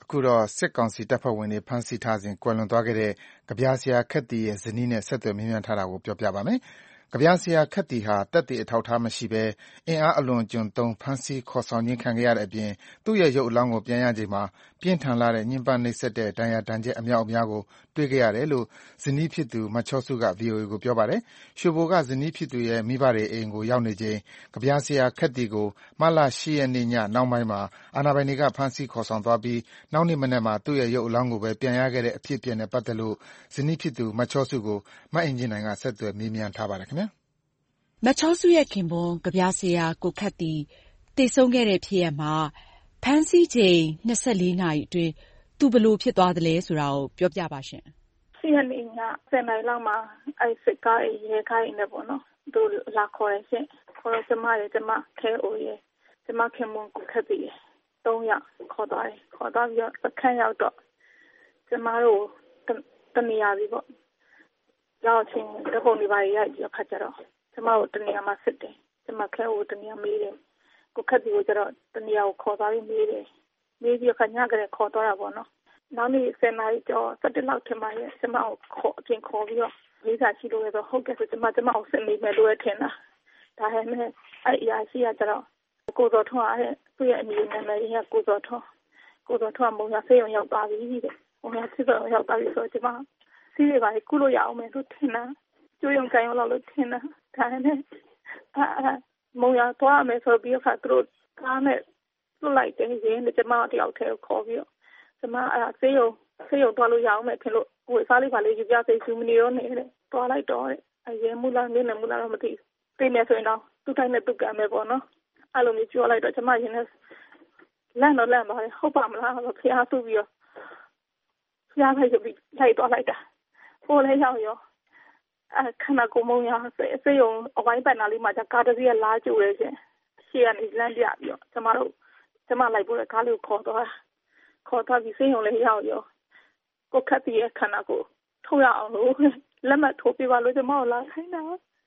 အခုတော့စစ်ကောင်စီတပ်ဖွဲ့ဝင်တွေဖမ်းဆီးထားစဉ်ကွယ်လွန်သွားခဲ့တဲ့ကဗျာဆရာခက်တီရဲ့ဇနီးနဲ့ဆက်သွယ်မေးမြန်းထားတာကိုပြောပြပါမယ်။ကဗျာဆရာခက်တီဟာသက်သေအထောက်အထားမရှိဘဲအင်အားအလွန်အကျွံသုံးဖမ်းဆီးခေါ်ဆောင်ခြင်းခံခဲ့ရတဲ့အပြင်သူ့ရဲ့ရုပ်အလောင်းကိုပြန်ရချိန်မှာပြင်းထန်လာတဲ့ညှဉ်းပန်းနှိပ်စက်တဲ့ဒဏ်ရာဒဏ်ချက်အမြောက်အများကိုတွေ့ခဲ့ရတယ်လို့ဇနီးဖြစ်သူမချောစုက VOA ကိုပြောပါတယ်။ရွှေဘိုကဇနီးဖြစ်သူရဲ့မိဘတွေအိမ်ကိုရောက်နေချိန်ကဗျာဆရာခက်တီကိုမတ်လ 8 ရက်နေ့ညနှောင်းပိုင်းမှာအာဏာပိုင်တွေကဖမ်းဆီးခေါ်ဆောင်သွားပြီးနောက်နေ့မနက်မှာသူ့ရဲ့ရုပ်အလောင်းကိုပဲပြန်ရခဲ့တဲ့အဖြစ်အပျက်နဲ့ပတ်သက်လို့ဇနီးဖြစ်သူမချောစုကိုမအင်ကြင်းနိုင်ကဆက်သွယ်မေးမြန်းထားပါတယ်ခင်ဗျာ။မချောစုရဲ့ခင်ပွန်းကဗျာဆရာကိုခက်တီသေဆုံးခဲ့တဲ့ဖြစ်ရပ်မှာဖမ်းဆီးချိန်24နာရီအတွင်းသူဘယ်လိုဖြစ်သွားသလဲဆိုတာကိုပြောပြပါရှင်။10 ရက်နေ့ည10 နာရီလောက်မှာစစ်ကားရဲကားနဲ့ပေါ့နော်သူလာခေါ်ရရှင်ခေါ်တော့ကျမခဲအိုရကျမခင်ပွန်းကိုခက်တီ3ယောက်ခေါ်သွားတယ်ခေါ်သွားပြီးတော့အခန်းရောက်တော့ကျမတို့တနေရာပြီပေါ့ရောက်ချင်းတပုံတွေပါရိုက်ပြီးခါကြတော့ကျမတို့တနေရာမှာစစ်တယ်ကျမခဲအိုတနေရာမေးတယ်ကိုခက်တီကိုကျတော့တနေရာကိုခေါ်သွားပြီးမေးတယ်မေးပြီးခါညကလေးခေါ်သွားတာပေါ့နော်နောက်နေ့10 နာရီကျော်17လောက်ထင်ပါရဲ့ကျမကိုအပြင်ခေါ်ပြီးတော့လေးစားရှိလို့ရတော့ဟုတ်ကဲ့ဆိုကျမကိုစစ်မိမယ်လို့ထင်တာဒါဟဲ့မဲ့အဲ့အရာရှိကကျတော့ကိုစောထွန်းအဲ့သူ့ရဲ့အမည်နာမည်ကကိုစောထွန်းမုံရဆေးရုံရောက်သွားပြီတဲ့မုံရဆေးရုံရောက်သွားပြီဆိုတော့ကျမစီးရပါလေကုလို့ရအောင်မယ်လို့ထင်တာကျိုးရုံကန်ရုံလောက်လို့ထင်တာဒါနဲ့မုံရသွားမယ်ဆိုပြီးခါသူတို့ကားနဲ့လွတ်လိုက်တယ်ရင်းနဲ့ကျမတယောက်တည်းကိုခေါ်ပြီးတော့ကျမဆေးရုံသွားလို့ရအောင်မယ်ထင်လို့ကိုယ်စားလေးပါလေးယူပြစိတ်ဆူမနေရောနေတဲ့သွားလိုက်တော့အရင်မူလာနေမူလာတော့မသိသိနေဆိုရင်တော့သူ့တိုင်းနဲ့သူ့ကံပဲပေါ့နော်အဲ့လိုမျိုးပြောလိုက်တော့ကျမရင်နဲ့လန့်ပါလေဟုတ်ပါမလားလို့ဖျားသူ့ပြီးတော့ဖျားခိုင်းပြီးလိုက်သွားလိုက်တာပို့လဲရောက်ရောခဏကိုမုံရဆေးရုံအဝိုင်းပန်နာလေးမှာကားတစ်စီးလာကြိုရဲရှင်ရှေ့ကနေလမ်းပြပြီးတော့ကျမလိုက်ဖို့ကားလေးကိုခေါ်သွားပြီးဆေးရုံလေးရောက်ရောကိုခက်တီရဲ့ခန္ဓာကိုထုတ်ရအောင်လို့လက်မှတ်ထိုးပြပါလို့ကျမကိုလာခိုင်းတာ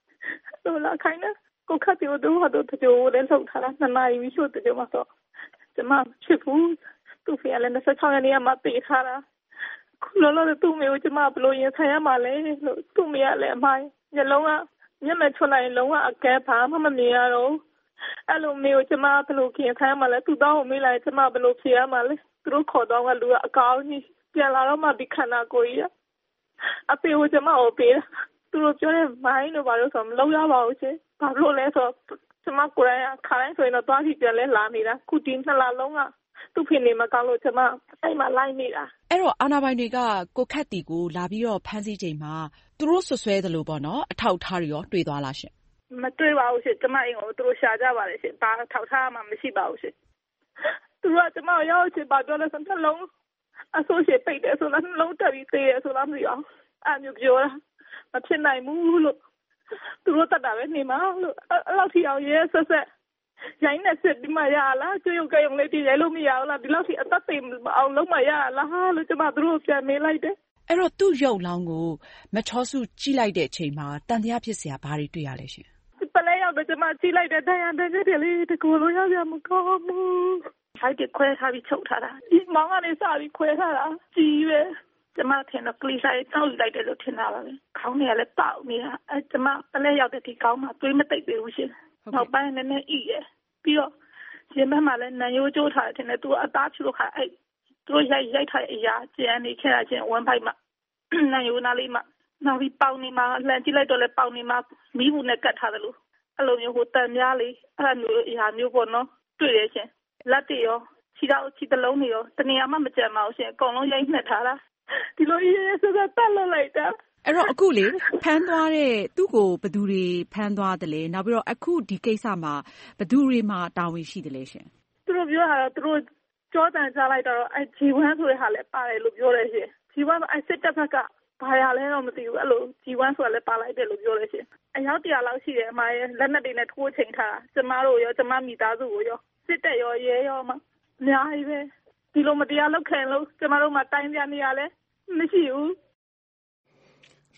ကိုခက်တီတို့ဟာတို့တကြိုလည်းထုတ်ထားတာ2 နာရီရှိတကြိုမှာတော့ကျမချစ်ဘူးသူ့ဖေကလည်း26 ရက်နေ့မှပေးထားတာခုလောလောသူ့မေကိုကျမဘယ်လိုရင်ဆိုင်ရမှာလဲလို့သူ့မေကလည်းအမိုင်းညလုံးကမျက်မှန်ချွတ်လိုက်ရင်လုံးဝအကဲဘာမှမမြင်ရတော့အဲ့လိုမေကိုကျမဘယ်လိုခင်ဆိုင်ရမှာလဲသူတောင်းကိုမေးလိုက်ကျမဘယ်လိုဖြေရမှာလဲသူတို့ခေါ်တော့ကလူကအကောင်းကြီးပြန်လာတော့မှဒီခန္ဓာကိုယ်ကြီးအဖေကိုကျမကိုပေးတာသူတို့ပြောတဲ့မိုင်းတို့ဘာလို့ဆိုမလုပ်ရပါဘူးရှင်ဘာလို့လဲဆိုကျမကိုယ်တိုင်ခါတိုင်းဆိုရင်တော့သွားကြည့်ပြန်လဲလာနေတာခုဒီ2 လလုံးကသူ့ဖေနေမကောင်းလို့ကျမအဲ့မှာလိုက်နေတာအဲ့တော့အာနာပိုင်တွေကကိုခက်တီကိုလာပြီးတော့ဖမ်းဆီးချိန်မှာသူတို့ဆွဆွဲတယ်လို့ပေါ့နော်အထောက်ထားတွေရောတွေ့သွားလားရှင်မတွေ့ပါဘူးရှင်ကျမအိမ်ကိုသူတို့ရှာကြပါလေရှင်ဘာထောက်ထားမှမရှိပါဘူးရှင်သူကကျမရောက်ချင်ပါပြောလဲစနှလုံးအဆိုးရှိပိတ်တယ်ဆိုတော့နှလုံးတက်ပြီးသေးတယ်ဆိုတော့မသိအောင်အဲ့မျိုးပြောတာမဖြစ်နိုင်ဘူးလို့သူတို့တတ်တာပဲနေမှာလို့အဲ့လောက်ထိအောင်ရဲဆက်ရိုင်းနဲ့စစ်ဒီမှာရလားကျွေးကြုံလေးတည်ရဲလို့မရဘူးလားဒီလောက်ထိအသက်သိမအောင်လုံးမရလားလို့ကျမတို့ပြန်မေးလိုက်တယ်အဲ့တော့သူ့ရုပ်လောင်းကိုမချောစုကြည့်လိုက်တဲ့အချိန်မှာတန်တရားဖြစ်စရာဘာတွေတွေ့ရလဲရှင်ပလဲရောက်တော့ကျမကြည့်လိုက်တဲ့တရားတဲ့တဲ့လေးတကူလို့ရောက်ရမကောင်းဘူးဆိုင်ကခွဲထားပြီးချုပ်ထားတာဒီမောင်ကနေစပြီးခွဲထားတာကြီးပဲကျမထင်တော့ကလေးစားတောက်လိုက်တယ်လို့ထင်တာပါပဲခေါင်းတွေကလည်းပေါက်နေတာအဲကျမပလဲရောက်တဲ့ဒီခေါင်းမှာသွေးမတိတ်သေးဘူးရှင်နောက်ပိုင်းလည်းနည်းဤရပြီးတော့ရင်ဘက်မှာလည်းနံရိုးကျိုးထားတယ်ထင်တယ်သူအသားဖြူလို့ခါအဲ့သူရိုက်ထားတဲ့အရာကျန်နေခဲ့တာချင်းဝမ်းဖိုက်မှာနံရိုးနားလေးမှာနောက်ပြီးပေါင်နေမှာလှန်ကြည့်လိုက်တော့လည်းပေါင်နေမှာမီးဘူးနဲ့ကတ်ထားတယ်လို့အဲ့လိုမျိုးဟိုတန်များလေးအဲ့လိုမျိုးအရာမျိုးပေါ့နော်တွေ့ရချင်းလက်တွေရောခြေတလုံးတွေရောတနေရာမှမကြံပါဘူးရှင်အကုန်လုံးရိုက်နှက်ထားတာဒီလိုရေးစကားတက်လိုက်တာအဲ့တော့အခုလေဖမ်းသွားတဲ့သူ့ကိုဘယ်သူတွေဖမ်းသွားတယ်လဲနောက်ပြီးတော့အခုဒီကိစ္စမှာဘယ်သူတွေမှာတာဝန်ရှိတယ်လဲရှင်သူတို့ပြောတာတော့သူတို့ကြောတန်ကြလိုက်တော့အဲ့ဂျီဝမ်းဆိုတဲ့ဟာလည်းပါတယ်လို့ပြောတယ်ရှင်ဂျီဝမ်းအဲ့စစ်တပ်ဘက်ကဘာရလဲတော့မသိဘူးအဲ့လိုဂျီဝမ်းဆိုတာလည်းပါလိုက်တယ်လို့ပြောတယ်ရှင်အယောက်100လောက်ရှိတယ်အမရဲ့လက်နက်တွေနဲ့ထိုးချိန်ထားတာကျမတို့ရောကျမမိသားစုကိုရောစစ်တပ်ရောရဲရောမှအများကြီးပဲဒီလိုမတရားလုပ်ခံလို့ကျမတို့မှတိုင်းပြနေရလဲမရှိဘူး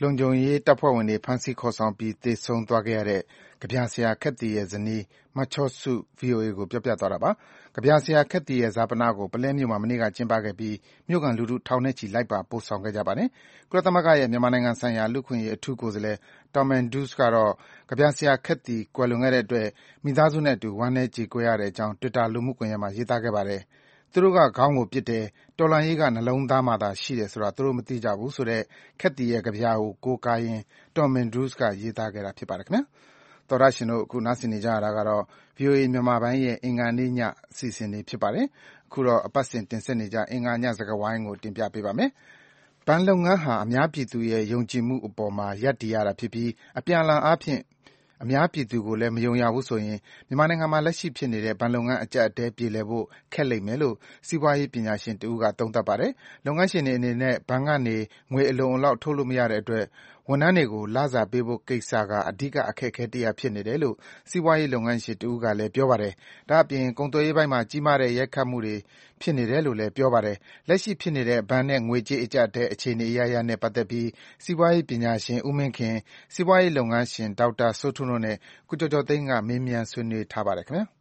လုံခြုံရေးတပ်ဖွဲ့ဝင်တွေဖမ်းဆီးခေါ်ဆောင်ပြီးသေဆုံးသွားခဲ့ရတဲ့ကဗျာဆရာခက်သီရဲ့ဇနီးမချော့စု VOA ကိုပြောပြသွားတာပါ။ကဗျာဆရာခက်သီရဲ့ဈာပနကိုပုလဲမြို့မှာမနေ့ကကျင်းပခဲ့ပြီးမြို့ခံလူထုထောင်နဲ့ချီလိုက်ပါပို့ဆောင်ခဲ့ကြပါတယ်။ကုလသမဂ္ဂရဲ့မြန်မာနိုင်ငံဆိုင်ရာလူ့အခွင့်အရေးအထူးကိုယ်စားလှယ် Tom Andrews ကတော့ကဗျာဆရာခက်သီကွယ်လွန်ခဲ့တဲ့အတွက်မိသားစုနဲ့အတူဝမ်းနည်းကြေကွဲရတဲ့အကြောင်း Twitter လူမှုကွန်ရက်မှာရေးသားခဲ့ပါတယ်။သူတို့ကခေါင်းကိုပစ်တယ်။တော်လှန်ရေးကနှလုံးသားမှာသာရှိတယ်ဆိုတာသူတို့မသိကြဘူးဆိုတဲ့ခက်သီရဲ့ကဗျာကိုကိုးကားရင်း Tom Andrews ကရေးသားခဲ့တာဖြစ်ပါတယ်ခင်ဗျာ။သောတရှင်တို့အခုနားဆင်နေကြရတာကတော့ VOA မြန်မာပိုင်းရဲ့အင်္ဂါနေ့ညအစီအစဉ်လေးဖြစ်ပါတယ်။အခုတော့အပတ်စဉ်တင်ဆက်နေကြအင်္ဂါညစကားဝိုင်းကိုတင်ပြပေးပါမယ်။ဘဏ်လုပ်ငန်းဟာအများပြည်သူရဲ့ယုံကြည်မှုအပေါ်မှာရပ်တည်ရတာဖြစ်ပြီးအပြန်အလှန်အားဖြင့်အများပြည်သူကိုလည်းမယုံရဘူးဆိုရင်မြန်မာနိုင်ငံမှာလက်ရှိဖြစ်နေတဲ့ဘဏ်လုပ်ငန်းအကျပ်အတည်းပြေလည်ဖို့ခက်လိမ့်မယ်လို့စီးပွားရေးပညာရှင်တဦးကသုံးသပ်ပါတယ်။လုပ်ငန်းရှင်တွေအနေနဲ့ဘဏ်ကနေငွေအလုံအလောက်ထုတ်လို့မရတဲ့အတွက်ဝန်ထမ်းတွေကိုလစာပေးဖို့ကိစ္စကအဓိကအခက်အခဲတရပ်ဖြစ်နေတယ်လို့စီးပွားရေးလုပ်ငန်းရှင်တဦးကလည်းပြောပါတယ်။ဒါ့အပြင်ကုန်သွယ်ရေးပိုင်းမှာကြီးမားတဲ့ရိုက်ခတ်မှုတွေဖြစ်နေတယ်လို့လည်းပြောပါတယ်။လက်ရှိဖြစ်နေတဲ့ဘဏ်နဲ့ငွေကြေးအကျပ်အတည်းအခြေအနေအရပ်ရပ်နဲ့ပတ်သက်ပြီးစီးပွားရေးပညာရှင်ဦးမင်းခင်၊စီးပွားရေးလုပ်ငန်းရှင်ဒေါက်တာစိုးထွန်းတို့နဲ့ကိုကျော်ကျော်သိန်းကမေးမြန်းဆွေးနွေးထားပါတယ်ခင်ဗျာ။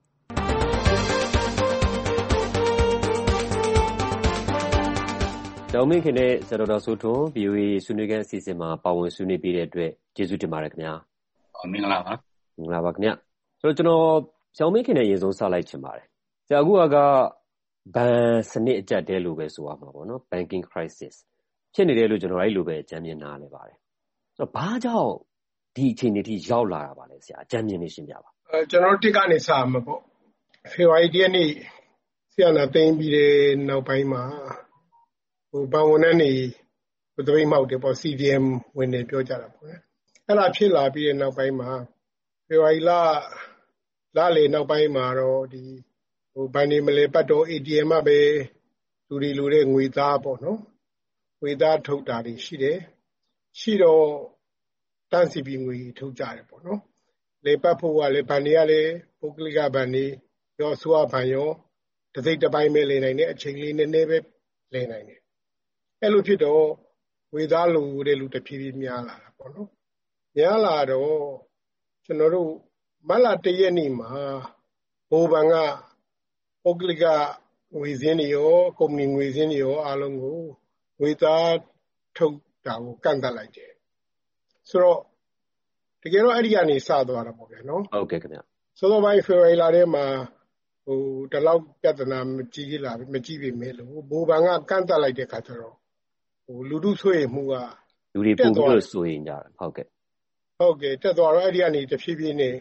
ဒေါက်မင်းခင်နဲ့ဆရာဒေါက်တာစိုးထွန်း VOA ဆွေးနွေးခန်းအစီအစဉ်မှာပါဝင်ဆွေးနွေးပေးတဲ့အတွက်ကျေးဇူးတင်ပါတယ်ခင်ဗျာ။မင်္ဂလာပါ။မင်္ဂလာပါခင်ဗျ။ဆိုတော့ကျွန်တော်ဆရာမင်းခင်နဲ့အရင်ဆုံးစလိုက်ချင်ပါတယ်။ဆရာအခုကဘဏ်စနစ်အကျပ်တဲလို့ပဲဆိုရမှာပေါ့နော်။ Banking crisis ဖြစ်နေတယ်လို့ကျွန်တော်အဲ့လိုပဲအကြမ်းမြင်နားလဲပါတယ်။ဆိုတော့ဘာကြောင့်ဒီအခြေအနေထိရောက်လာတာပါလဲဆရာအကြမ်းမြင်နေရှင်းပြပါ။ကျွန်တော်တစ်ကနေစမှာပေါ့။ဖေဖော်ဝါရီ1ရက်နေ့ဆီယနာသိမ်းပြီးတဲ့နောက်ပိုင်းမှာဘဏ်ဝန်ထမ်းတွေသပိတ်မှောက်တယ်ပေါ့ CDM ဝင်နေပြောကြတာပေါ့နော်။အဲ့ဒါဖြစ်လာပြီးတဲ့နောက်ပိုင်းမှာဖေဖော်ဝါရီလလေနောက်ပိုင်းမှာတော့ဒီဘဏ်တွေမလဲပတ်တော့ ATM မှာပဲလူတွေငွေသားပေါ့နော်။ငွေသားထုတ်တာတွေရှိတယ်။ရှိတော့တန်းစီပြီးငွေထုတ်ကြတယ်ပေါ့နော်။လေပတ်ဖို့ကလည်းဘဏ်တွေကလည်းပုဂ္ဂလိကဘဏ်တွေရောအစိုးရဘဏ်ရောတစ်စိတ်တစ်ပိုင်းပဲလည်နိုင်တယ်အချိန်လေးနည်းနည်းပဲလည်နိုင်တယ်အဲ့လိုဖြစ်တော့ဝေသားလိုတဲ့လူတစ်ဖြည်းဖြည်းများလာတာပေါ့နော်များလာတော့ကျွန်တော်တို့မတ်လ1ရက်နေ့မှာဘိုးဘဏ်ကပုဂ္ဂလိကငွေစင်းတွေရောကုမ္ပဏီငွေစင်းတွေရောအားလုံးကိုဝေသားထုတ်တာကိုကန့်သတ်လိုက်တယ်ဆိုတော့တကယ်တော့အဲ့ဒီကနေစသွားတာပေါ့ဗျာနော်ဟုတ်ကဲ့ခင်ဗျဆိုတော့ဖေဖော်ဝါရီလထဲမှာဒီလောက်ပြဿနာမကြီးပြီမဲ့လို့ဘိုးဘဏ်ကကန့်သတ်လိုက်တဲ့ခါကျတော့လူထုဆွေးမှုကလူတွေပို့ပြီးလို့ဆိုရင်ကြတယ်ဟုတ်ကဲ့တက်သွားတော့အဲ့ဒီကနေတဖြည်းဖြည်းနဲ့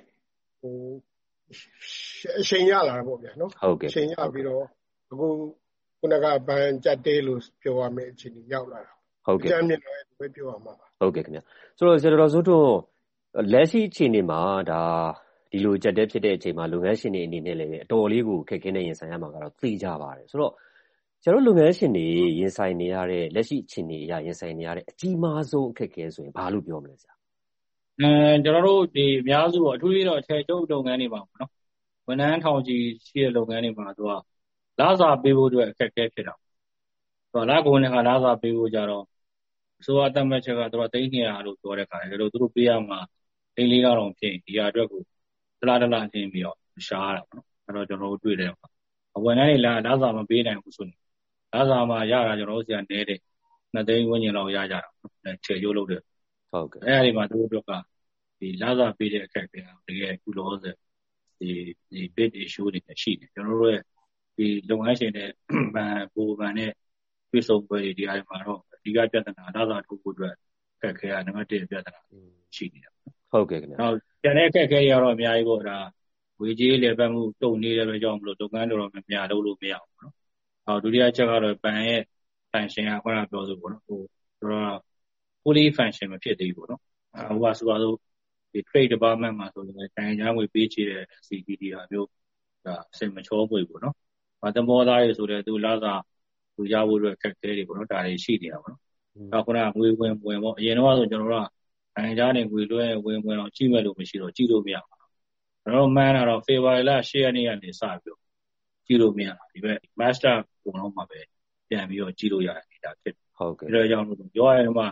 အချိန်ရလာတာပေါ့ဗျာနော်ဟုတ်ကဲ့အချိန်ရပြီးတော့အခုခုနကဘဏ်ကြက်တဲလို့ပြောရမယ့်အခြေအနေရောက်လာတာဟုတ်ကဲ့အကြမ်းမြင်တော့ပဲပြောရမှာပါဟုတ်ကဲ့ခင်ဗျဆိုတော့ဆရာတော်စိုးထွန်းလက်ရှိအခြေအနေမှာဒါဒီလိုကြက်တဲဖြစ်တဲ့အချိန်မှာလုပ်ငန်းရှင်တွေအနေနဲ့လည်းအတော်လေးကိုခက်ခဲနေရင်ဆိုင်ရမှာကတော့သိကြပါတယ်ဆိုတော့ကျွန်တော်လုပ်ငန်းရှင်တွေရင်ဆိုင်နေရတဲ့လက်ရှိအခြေအနေအရရင်ဆိုင်နေရတဲ့အကြီးမားဆုံးအခက်အခဲဆိုရင်ဘာလို့ပြောမလဲဆရာကျွန်တော်တို့ဒီအများစုအထူးသဖြင့်တော့အခြေချုပ်လုပ်ငန်းတွေပါပေါ့နော်ဝန်ထမ်းထောင်ချီရှိတဲ့လုပ်ငန်းတွေမှာသူကလစာပေးဖို့အတွက်အခက်အခဲဖြစ်တာဆိုတော့လကုန်တဲ့ခါလစာပေးဖို့ကြတော့အစိုးရတတ်မှတ်ချက်ကသူက300လို့ပြောတဲ့ခါကျတော့သူတို့ပေးရမှာ4,000တောင်ဖြစ်ဒီဟာအတွက်ကိုတလားချင်းပြီးတော့ရှားရတာပေါ့နော်အဲ့တော့ကျွန်တော်တို့တွေ့တယ်ဝန်ထမ်းတွေလစာမပေးနိုင်ဘူးဆိုရင်လစာမှာရတာကျွန်တော်တို့ဆရာနဲတယ်2သိန်းဝန်းကျင်လောက်ရကြတာနော်ခြေရိုးလုပ်တယ်ဟုတ်ကဲ့အဲ့ဒီမှာသူတို့ကဒီလစာပေးတဲ့အခက်အခဲတကယ်ကုလောဆယ်ဒီ bid issue တွေရှိတယ်ကျွန်တော်တို့ရဲ့ဒီလုပ်ငန်းရှင်တွေဘဏ်နဲ့တွေ့ဆုံပွဲတွေဒီအရာမှာတော့အဓိကပြဿနာလစာထုတ်ဖို့အတွက်အခက်အခဲကနံပါတ်1ပြဿနာရှိနေတာဟုတ်ကဲ့ခင်ဗျနောက်ကျန်တဲ့အခက်အခဲတွေကတော့အများကြီးပေါ့ဒါဝေကြီးလေပတ်မှုတုံနေတဲ့အတွက်ကြောင့်မလို့လုပ်ငန်းတော်များများလုပ်လို့မရဘူးနော်နောက်ဒုတိယချက်ကတော့ဘဏ်ရဲ့ function ကခုနပြောဆိုပေါ့နော်ဆိုတော့ fully function မဖြစ်သေးဘူးပေါ့နော်ဟိုကဆိုတော့ဒီ trade department မှာဆိုရင်တိုင်းကြားငွေပေးချေတဲ့ CDD ဟာမျိုးဒါအစင်မချောပွေပေါ့နော်သဘောသားရေးဆိုတဲ့သူလစာသူရဖို့အတွက်ခက်ခဲတွေပေါ့နော်ဒါတွေရှိနေတာပေါ့နော်နောက်ခုနငွေဝင်ပေါ့အရင်တော့ဆိုကျွန်တော်တို့ကတိုင်းကြားနေငွေလွှဲဝင်တော့ကြည့်မဲ့လို့မရှိတော့ကြည့်လို့မရဘူးကျွန်တော်မှန်းတာတော့ February လ10ရက်နေ့ကနေစပြီးကြည့်လို့မရဘူးဒီဘက် Master ပုံလုံးမှာပဲပြန်ပြီးတော့ကြည့်လို့ရတဲ့ data ဖြစ်ဟုတ်ကဲ့ဒါကြောင့်လို့ပြောရရင်မှ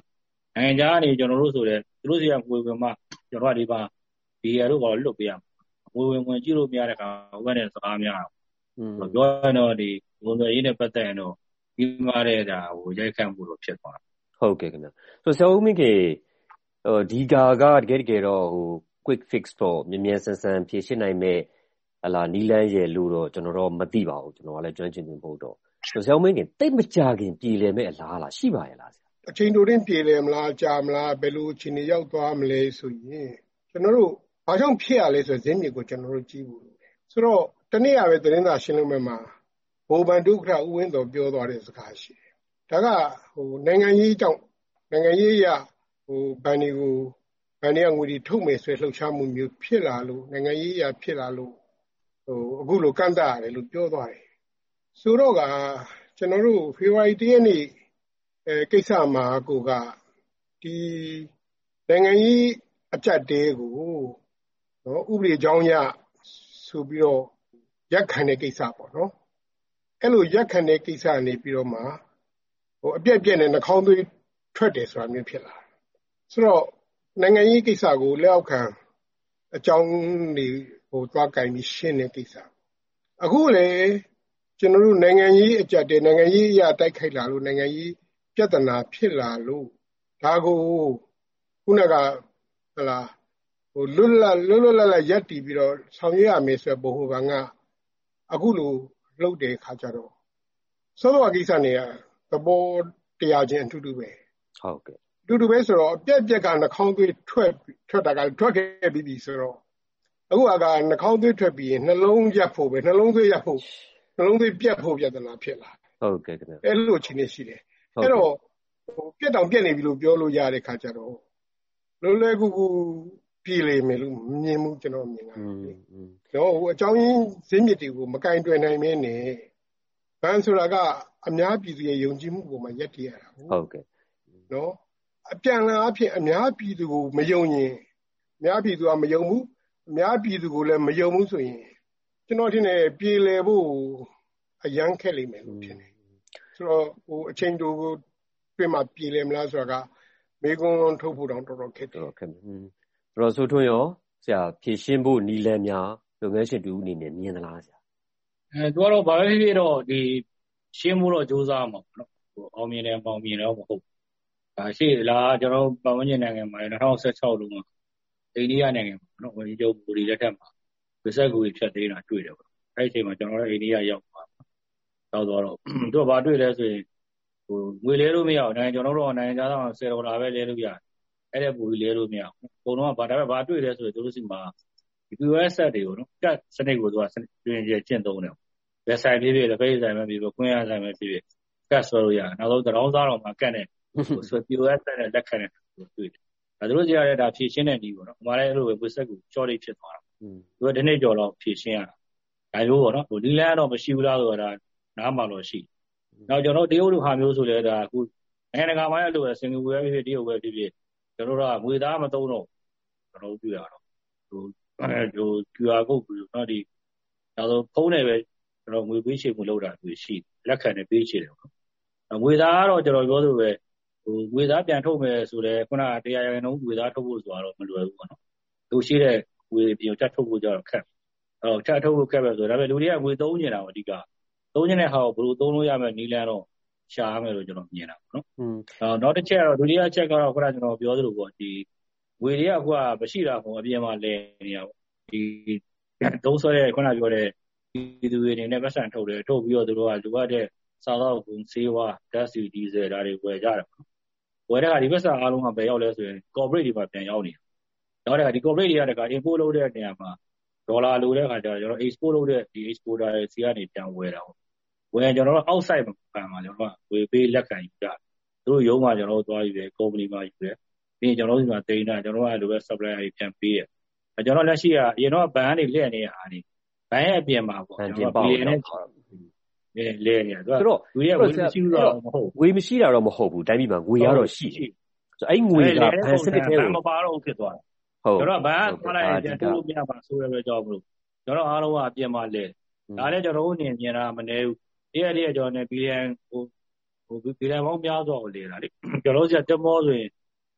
နိုင်ငံခြားကနေကျွန်တော်တို့ဆိုတဲ့သူတို့စီကငွေဝင်မှကျွန်တော်ကဒီပါဒီရတို့ဘာလို့လွတ်ပေးရမလဲငွေဝင်ကြည့်လို့မရတဲ့ခါဟိုဘက်နဲ့စကားများတော့ပြောရင်တော့ဒီဝန်သွယ်ရေးနဲ့ပတ်သက်ရင်တော့ပြီးမှတဲ့ဒါဟိုရိုက်ခတ်မှုတော့ဖြစ်သွားတာဟုတ်ကဲ့ခင်ဗျဆိုဆရာဦးမင်းကေဒီကာကတကယ်တော့ဟို quick fix တော့မြန်ဆန်ဖြေရှင်းနိုင်မဲ့ဟလာနီလန်းရဲ့လို့တော့ကျွန်တော်တော့မသိပါဘူးကျွန်တော်ကလည်းကျွမ်းကျင်နေဖို့တော့ဆိုဆရာဦးမင်းကေတိတ်မကြခင်ပြည်လည်မဲ့အလားလားရှိပါရဲ့လားဆရာအချိန်တိုတင်းပြည်လည်မလားကြာမလားဘယ်လိုအခြေအနေရောက်သွားမလဲဆိုရင်ကျွန်တော်တို့ဘာကြောင့်ဖြစ်ရလဲဆိုဇင်းမြေကိုကျွန်တော်တို့ကြည့်ဖို့ဆိုတော့တနေ့ရပဲသတင်းစာရှင်းလင်းပွဲမှာဘိုးဘန်ဒုက္ခဦးဝင်းတော်ပြောသွားတဲ့စကားရှိတယ်ဒါကဟိုနိုင်ငံရေးကြောင့်နိုင်ငံရေးရဟိုဘန်တွေကငွေတွေထုတ်မယ်ဆိုလှုပ်ရှားမှုမျိုးဖြစ်လာလို့နိုင်ငံရေးရဖြစ်လာလို့ဟိုအခုလိုကန့်တရတယ်လို့ပြောသွားတယ်ဆိုတော့ကကျွန်တော်တို့ဖေဖော်ဝါရီ 1 ရက်နေ့ကိစ္စမှာကိုကဒီနိုင်ငံရေးအကြက်တဲကိုနော်ဥပဒေကြောင်းရဆိုပြီးတော့ရက်ခံတဲ့ကိစ္စပေါ့နော်အဲ့လိုရက်ခံတဲ့ကိစ္စနေပြီးတော့မှဟိုအပြက်နဲ့နှာခေါင်းသွေးထွက်တယ်ဆိုတာမျိုးဖြစ်လာဆိုတော့နိုင်ငံရေးကိစ္စကိုလက်အောက်ခံအကြောင်းတွေဟိုသွားကင်ပြီးရှင်းတဲ့ကိစ္စအခုလေကျွန်တော်တို့နိုင်ငံရေးအကြက်တဲနိုင်ငံရေးအရာတိုက်ခိုက်လာလို့နိုင်ငံရေးပြဿနာဖြစ်လာလို့ဒါကိုခုနကဟလာဟိုလွတ်လပ်ရက်တီးပြီးတော့ဆောင်ရွက်ရမယ်ဆိုဘိုဟိုဘန်ကအခုလိုလှုပ်တဲ့ခါကြတော့စောစောကိစ္စနေသဘောတရားချင်းအထူးတူပဲဟုတ်ကဲ့အထူးတူပဲဆိုတော့အပြက်ကနှာခေါင်းသွေးထွက်တာကထွက်ခဲ့ပြီးပြီဆိုတော့အခုကနှာခေါင်းသွေးထွက်ပြီးရင်နှလုံးရက်ဖို့ပဲနှလုံးသွေးရက်ဖို့နှလုံးသွေးပြတ်ဖို့ပြဿနာဖြစ်လာဟုတ်ကဲ့ခင်ဗျအဲ့လိုအခြေအနေရှိတယ်အဲ့တော့ဟိုပြက်တောင်ပြက်နေပြီလို့ပြောလို့ရတဲ့ခါကြတော့လွယ်ကူကူပြည်လေမယ်လို့မြင်မှုကျွန်တော်မြင်တာတော့ဟိုအကြောင်းရင်းဇင်းမြစ်တွေကိုမကင်တွယ်နိုင်မင်းနဲ့ဘန်ဆိုတာကအများပြည်သူရဲ့ယုံကြည်မှုပေါ်မှာယက်တည်ရတာဟုတ်ကဲ့နော်အပြန်လာအဖြစ်အများပြည်သူကိုမယုံရင်အများပြည်သူကမယုံဘူးအများပြည်သူကိုလည်းမယုံဘူးဆိုရင်ကျွန်တော်ထင်တယ်ပြည်လေဖို့အရန်ခက်လိမ့်မယ်လို့ထင်တယ်ဆိုတော့ဟိုအချိန်တိုကိုတွေ့မှပြည်လေမလားဆိုတာကမေကွန်းထုတ်ဖို့တောင်တော်တော်ခက်တယ်ခက်တော်ဆိုထွန်းရောဆရာဖြည့်ရှင်းဖို့နီလန်းများလုပ်ငန်းရှင်တူအနေနဲ့မြင်သလားဆရာသူကတော့ဘာပဲဖြစ်ဖြစ်တော့ဒီရှင်းဖို့တော့စူးစမ်းမှာပေါ့နော်ဟိုအောင်မြင်တယ်ပေါင်မြင်တော့မဟုတ်ဒါရှိလားကျွန်တော်ပတ်ဝန်းကျင်နိုင်ငံမှာ2016လုံးမှာအိန္ဒိယနိုင်ငံမှာနော်ဝန်ကြီးချုပ်ဘူရီလက်ထက်မှာဗစ္စက်ကူဖြတ်သေးတာတွေ့တယ်ပေါ့အဲ့ဒီအချိန်မှာကျွန်တော်တို့အိန္ဒိယရောက်သွားတော့သူကဘာတွေ့လဲဆိုရင်ဟိုငွေလဲလို့မရအောင်နိုင်ငံကျွန်တော်တို့နိုင်ငံသားတော့$10ပဲလဲလို့ရတယ်အဲ့ဒါပူလဲလို့မရအောင်အကုန်လုံးကဘာတွေ့လဲဆိုရင်သူတို့စီမှာဒီ POS ဆက်တွေကိုနော်ကတ်စနစ်ကိုသူကတွင်ကျင့်သုံးတယ်ဘယ်ဆိုင်ဖြစ်ဖြစ်လက်ဖက်ဆိုင်ပဲဖြစ်ဖြစ်ကွင်းရဆိုင်ပဲဖြစ်ဖြစ်ကတ်ဆွဲလို့ရတယ်နောက်ဆုံးတောင်းစားတော့မှကတ်နဲ့ဆို POS ဆက်နဲ့လက်ခံတဲ့တွေ့တယ်ဒါသူတို့ကြရတဲ့ဒါဖြည့်ရှင်းတဲ့နည်းပေါ့နော်။ဘာလဲအဲ့လိုပဲဝက်ဆက်ကို shortage ဖြစ်သွားတာ။သူကဒီနေ့ကျော်တော့ဖြည့်ရှင်းရတာ။ဒါမျိုးပေါ့နော်။ဟိုဒီလန်းတော့မရှိဘူးလားဆိုတော့နားမှာတော့ရှိ။နောက်ကျွန်တော်တရုတ်လိုဟာမျိုးဆိုလဲဒါအခုနိုင်ငံတကာမှာလည်းလိုပဲစင်ကာပူပဲဖြစ်ဖြစ်တရုတ်ပဲဖြစ်ဖြစ်ကျွန်တော်တို့ကငွေသားမသုံးတော့ကျွန်တော်တို့တွေ့ရတော့ဟို QR code ကိုနော်ဒီနောက်ဆုံးဖုန်းနဲ့ပဲကျွန်တော်ငွေပေးချေမှုလုပ်တာတွေ့ရှိလက်ခံနဲ့ပေးချေတယ်ပေါ့။ငွေသားကတော့ကျွန်တော်ပြောသလိုပဲဟိုငွေသားပြန်ထုတ်မယ်ဆိုလဲခုနက100%ငွေသားထုတ်ဖို့ဆိုတော့မလွယ်ဘူးပေါ့နော်။တို့ရှိတဲ့ငွေပြင်ချက်ထုတ်ဖို့ကြတော့ခက်။အဲ့တော့ချက်ထုတ်ဖို့ခက်ပဲဆိုဒါပေမဲ့လူတွေကငွေသုံးနေတာပေါ့အဓိက။သုံးနေတဲ့ဟာကိုဘယ်လိုသုံးလို့ရမလဲနီးလန်းတော့ရှာရမယ်လို့ကျွန်တော်မြင်တာပေါ့နော်။နောက်တစ်ချက်ကတော့ဒုတိယချက်ကတော့ခုနကကျွန်တော်ပြောသလိုပေါ့ဒီငွေတွေကအခုကမရှိတာပေါ့အပြင်မှာလဲနေတာပေါ့ဒီသုံးဆွဲတဲ့ခုနပြောတဲ့ဒီသူတွေနဲ့ပတ်စံထုတ်တယ်ထုတ်ပြီးတော့သူတို့ကလိုအပ်တဲ့စားတော့ကုန်ဆေးဝါးဓာတ်ဆီဒီဇယ်ဒါတွေဝယ်ကြတယ်ပေါ့ဝယ်တဲ့အခါဒီပတ်စံအားလုံးကဘယ်ရောက်လဲဆိုရင် corporate တွေမှာပြန်ရောက်နေတယ်နောက်တဲ့အခါဒီ corporate တွေကတခါ import လုပ်တဲ့နေရာမှာဒေါ်လာလိုတဲ့အခါကျတော့ကျွန်တော် export လုပ်တဲ့ဒီ exporter တွေစီကနေပြန်ဝယ်တာပေါ့ဝယ်ကျွန်တော်တို့ outside မှာကျွန်တော်ကဝယ်ပေးလက်ခံယူကြတယ်သူတို့ရုံးမှာကျွန်တော်တို့သွားယူတယ် company မှာယူတယ်ပြီးရင်ကျွန်တော်တို့ဒီမှာတင်တာကျွန်တော်ကလိုပဲ supplier တွေပြန်ပေးတယ်ကျွန်တော်လက်ရှိကအရင်တော့ဘဏ်ကနေလက်နေတဲ့အားတွေဘဏ်ရဲ့အပြင်မှာပေါ့ကျွန်တော်ပြည်နဲ့လဲနေတယ်သူကလူရဲ့ဝေမရှိဘူးတော့မဟုတ်ဝေမရှိတာတော့မဟုတ်ဘူးတိုင်းပြည်မှာငွေရတော့ရှိတယ်ဆိုအဲ့ငွေကဘဏ်စနစ်ထဲကိုမပါတော့ဖြစ်သွားတယ်ဟုတ်ကျွန်တော်ဘဏ်ကထားလိုက်ရင်တိုးလို့မရပါဆိုရပဲကြောက်မလို့ကျွန်တော်အားလုံးကအပြင်မှာလဲဒါလည်းကျွန်တော်တို့မြင်တာမနေဘူးတည့်ကျွန်တော်နဲ့ BN ဟို BN ပေါင်းများစွာကိုလဲတာလေကျွန်တော်တို့ကတက်မောဆိုရင်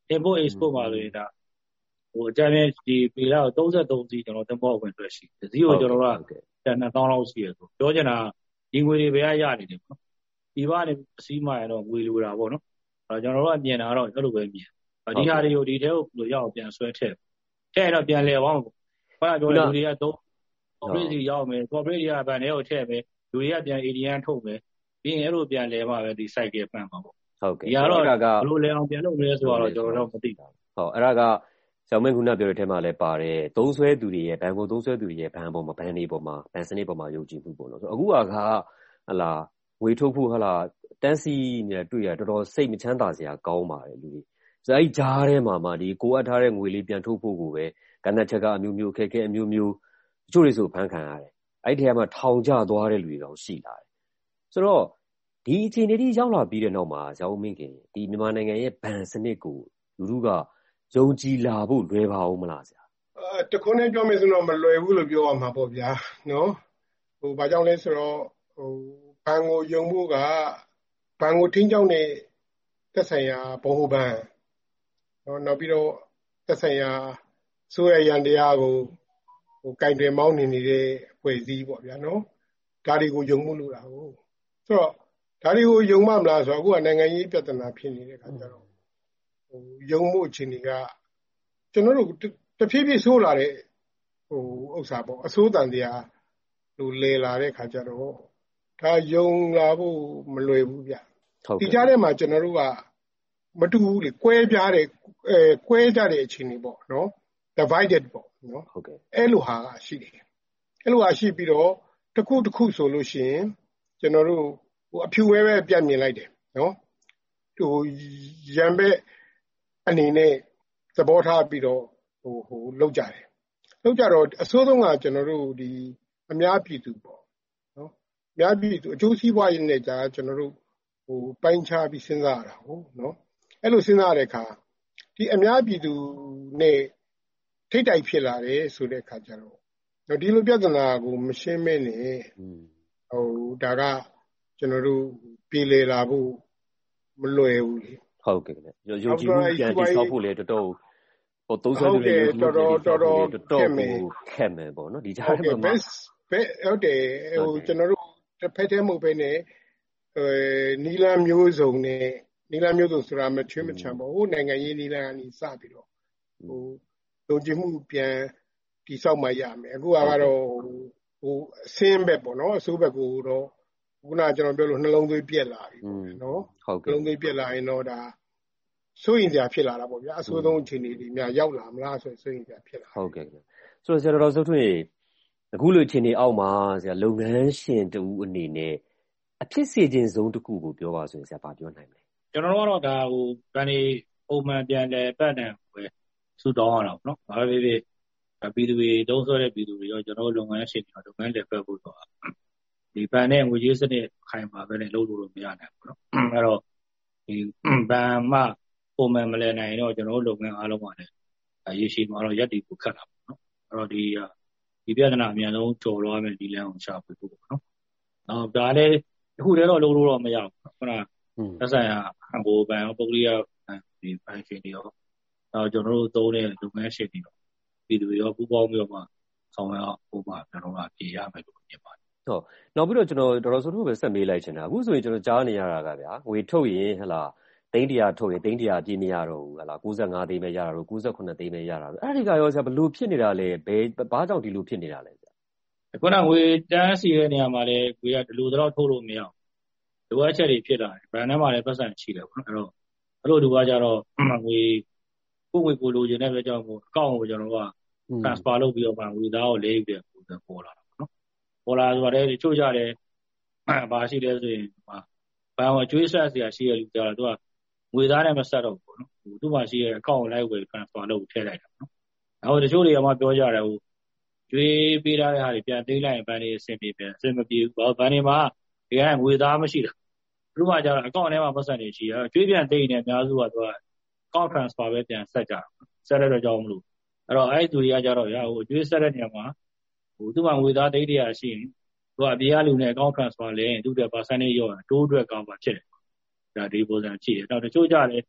import export မှာဆိုရင်ဒါအကြမ်းဒီပေလောက်33စီးကျွန်တော်တင်ပေါ်ဝင်တွေ့ရှိတယ်စီကိုကျွန်တော်က2000လောက်ရှိရဆိုပြောချင်တာဒီငွေတွေဘယ်ရနေတယ်ပေါ့ဒီဘာနေစီးမှရတော့ငွေလိုတာပေါ့နော်ကျွန်တော်တို့ကမြင်တာတော့အဲ့လိုပဲမြင်ဒီဟာတွေကိုဒီထဲကိုရောက်ပြန်ဆွဲထည့်တော့ပြန်လဲအောင်ဘာပြောလဲလူတွေကတော့ corporate စီရောက်မယ် corporate တွေကဗန်ထဲကိုထည့်မယ်လူတွေကပြန် ADN ထုတ်မယ်ပြီးရင်အဲ့လိုပြန်လဲမှပဲဒီ cycle ပန်းမှာပေါ့ဟုတ်ကဲ့ဒီကတော့ဘယ်လိုလဲအောင်ပြန်လုပ်လဲဆိုတော့ကျွန်တော်တို့မသိဘူးဟုတ်အဲ့ဒါကဆောင်းမင်းခုနပြောတဲ့ထဲမှာလည်းပါတယ်သုံးဆွဲသူတွေရဲ့ဘဏ်ကိုသုံးဆွဲသူတွေရဲ့ဘဏ်ပေါ်မှာဘဏ်နေပေါ်မှာဘဏ်စနစ်ပေါ်မှာယုံကြည်မှုပေါ့နော်ဆိုအခုကဟလာငွေထုတ်ဖို့ဟလာတန်းစီနေတွေ့ရတော်တော်စိတ်မချမ်းသာစရာကောင်းပါတယ်လူတွေဆိုအဲ့ကြားထဲမှာဒီကိုအပ်ထားတဲ့ငွေလေးပြန်ထုတ်ဖို့ကိုပဲကဏ္ဍချက်ကအမျိုးမျိုးအခက်အခဲအမျိုးမျိုးတချို့တွေဆိုဖန်ခံရတယ်အဲ့ဒီထဲမှာထောင်ကျသွားတဲ့လူတွေတောင်ရှိလာတယ်ဆိုတော့ဒီအခြေအနေကြီးရောက်လာပြီးတဲ့နောက်မှာဇောင်းမင်းခင်ဒီမြန်မာနိုင်ငံရဲ့ဘဏ်စနစ်ကိုလူလူကယုံကြည်လာဖို့လွယ်ပါဦးမလားဆရာတခုနဲ့ပြောမယ်ဆိုတော့မလွယ်ဘူးလို့ပြောရမှာပေါ့ဗျာနော်ဘာကြောင့်လဲဆိုတော့ဘဏ်ကိုယုံဖို့ကဘဏ်ကိုထိန်းကျောင်းတဲ့သက်ဆိုင်ရာဗဟိုဘဏ်နောက်ပြီးတော့သက်ဆိုင်ရာဆိုရရန်တရားကိုကင်တွင်မောင်းနေတဲ့အဖွဲ့အစည်းပေါ့ဗျာနော်ဒါတွေကိုယုံမှုလို့တာဟုတ်ဆိုတော့ဒါတွေကိုယုံမှမလားဆိုတော့အခုကနိုင်ငံရေးပြဿနာဖြစ်နေတဲ့အခါကျတော့ယုံမှုအခြေအနေကကျွန်တော်တို့တဖြည်းဖြည်းဆိုးလာတဲ့ဥစ္စာပေါ့အဆိုးတန်တရားလူလဲလာတဲ့အခါကျတော့ဒါယုံလာဖို့မလွယ်ဘူးဗျဒီကြားထဲမှာကျွန်တော်တို့ကမတူဘူးလေကွဲကြတဲ့အခြေအနေပေါ့နော် divided ပေါ့နော်ဟုတ်ကဲ့အဲ့လိုဟာရှိတယ်အဲ့လိုဟာရှိပြီးတော့တစ်ခုဆိုလို့ရှိရင်ကျွန်တော်တို့အဖြူပဲပြတ်မြင်လိုက်တယ်နော်ရံဘက်အနေနဲ့သဘောထားပြီးတော့လောက်ကြတယ်လောက်ကြတော့အစိုးဆုံးကကျွန်တော်တို့ဒီအများပြည်သူပေါ့နော်အများပြည်သူအကျိုးစီးပွားရေးနဲ့ကြာကျွန်တော်တို့ပိုင်းခြားပြီးစဉ်းစားရတာဟုတ်နော်အဲ့လိုစဉ်းစားတဲ့အခါဒီအများပြည်သူနဲ့ထိတ်တိုက်ဖြစ်လာတယ်ဆိုတဲ့အခါကျတော့ဒီလိုပြဿနာကိုမရှင်းမဲနဲ့ဒါကကျွန်တော်တို့ပြည်လေလာဖို့မလွယ်ဘူးလေဟုတ်ကဲ့ခင်ဗျယုံကြည်မှုပြန်တည်ဆောက်ဖို့လေတော်တော်သုံးဆွဲတွေတော်တော်ခက်မယ်ပေါ့နော်ဒီကြားထဲမှာဟုတ်တယ်ကျွန်တော်တို့တစ်ဖက်တည်းမဟုတ်ဘဲနဲ့နီလာမျိုးစုံနဲ့နီလာမျိုးစုံဆိုတာမချွေးမချမ်းပေါ့ဟိုနိုင်ငံရေးနီလာကနေစပြီးတော့ယုံကြည်မှုပြန်တည်ဆောက်မှရမယ်အခုကတော့အစင်းဘက်ပေါ့နော်အစိုးဘက်ကိုတော့ခုနကကျွန်တော်ပြောလို့နှလုံးသွေးပြက်လာပြီပေါ့နော်နှလုံးသွေးပြက်လာရင်တော့ဒါစိုးရင်စရာဖြစ်လာတာပေါ့ဗျာအဆိုးဆုံးအခြေအနေတွေများရောက်လာမလားဆိုစိုးရင်စရာဖြစ်လာဟုတ်ကဲ့ဆိုတော့ဆရာတော်စိုးထွန်းအခုလိုအခြေအနေအောက်မှာဆရာလုပ်ငန်းရှင်တူအနေနဲ့အဖြစ်စေခြင်းဆုံးတစ်ခုကိုပြောပါဆိုရင်ဆရာပြောနိုင်မလဲကျွန်တော်တို့ကတော့ဒါဗန်ဒီပုံမှန်ပြန်တယ်ပတ်တယ်ပဲဆူတောင်းရတာပေါ့နော်ဘာပဲဖြစ်ပြည်သူတွေတုံးဆွဲတဲ့ပြည်သူတွေရောကျွန်တော်တို့လုပ်ငန်းရှင်တွေရောလုပ်ငန်းတွေပတ်ဖို့တော့ဒီဘဏ်နဲ့ငွေကြေးစနစ်ခိုင်ပါပဲနဲ့လုပ်လို့မရနိုင်ဘူးเนาะအဲ့တော့ဒီဘဏ်မှာပုံမှန်မလဲနိုင်တော့ကျွန်တော်တို့လုပ်ငန်းအားလုံးကလည်းရေရှည်မှာတော့ရက်တည်ဖို့ခက်တာပေါ့เนาะအဲ့တော့ဒီပြဿနာအများဆုံးကျော်လွှားမယ်ဒီလမ်းကိုရှာဖွေဖို့ပေါ့เนาะနောက်ဒါလည်းအခုတည်းတော့လုပ်လို့တော့မရဘူးခုနသက်ဆိုင်ရာဘိုးဘဏ်ရောပုဂ္ဂလိကဒီဘဏ်ရှင်တွေရောနောက်ကျွန်တော်တို့သုံးတဲ့လုပ်ငန်းရှင်တွေရောပြည်သူတွေရောပူးပေါင်းပြီးတော့မှဆောင်ရွက်ဖို့မှကျွန်တော်တို့ကပြည်ရမယ်လို့မြင်ပါတယ်ဟုတ်နောက်ပြီးတော့ကျွန်တော်တော်ဆိုတော့ပဲဆက်မေးလိုက်ချင်တာအခုဆိုရင်ကျွန်တော်ကြားနေရတာကဗျာငွေထုတ်ရင်ဟလာသိန်း100ထုတ်ရင်သိန်း100ပြည့်မရတော့ဘူးဟလာ95သိန်းပဲရတာတော့98သိန်းပဲရတာအဲ့ဒီကရောဆရာဘလို့ဖြစ်နေတာလဲဘာကြောင့်ဒီလိုဖြစ်နေတာလဲဗျာခုနငွေတန်းစီတဲ့နေရာမှာလဲကိုရဒီလိုတော့ထုတ်လို့မရအောင်လိုအပ်ချက်တွေဖြစ်လာတယ်ဘဏ်ထဲမှာလည်းပတ်စံရှိတယ်ပေါ့နော်အဲ့လိုလူကကြတော့ငွေကိုလိုချင်တဲ့အတွက်ကြောင့်မို့အကောင့်ကိုကျွန်တော်က transfer လုပ်ပြီးတော့မှငွေသားကိုလဲယူတဲ့ပုံစံပေါ်လာတာပေါ့နော်ပေါ်လာဆိုတော့တချို့ကြတယ်ဘာရှိလဲဆိုရင်ဘဏ်ကအကျွေးဆက်စရာရှိရလူကြတော့သူကငွေသားနဲ့မဆက်တော့ဘူးပေါ့နော်သူ့မှာရှိတဲ့အကောင့်ကိုလိုက်ဝယ် transfer လုပ်ထည့်လိုက်တာပေါ့နော်တချို့တွေကမှပြောကြတယ်ကျွေးပေးထားတဲ့ဟာတွေပြန်သိမ်းလိုက်ရင်ဘဏ်တွေအဆင်ပြေပြန်အဆင်မပြေဘူးဘာဘဏ်တွေမှာဒီကငွေသားမရှိတာသူမှကြတော့အကောင့်ထဲမှာပတ်စံတွေရှိရကျွေးပြန်သိမ်းနေအများစုကသူကကောက် transfer ပဲပြန်ဆက်ကြတာဆက်တဲ့တော့ကြောင်းမလို့အဲ့တော့အဲ့သူတွေကကြတော့အကျွေးဆက်တဲ့နေရာမှာသူ့မှာငွေသားသိန်း100ရှိရင်သူကအပြေးအလူနဲ့အကောင့် transfer လဲရင်သူ့တဲ့ percentage ရောတိုးအတွက်ကောင်းပါဖြစ်တယ်ဒါဒီပုံစံရှိတယ်နောက်တချို့ကြတယ်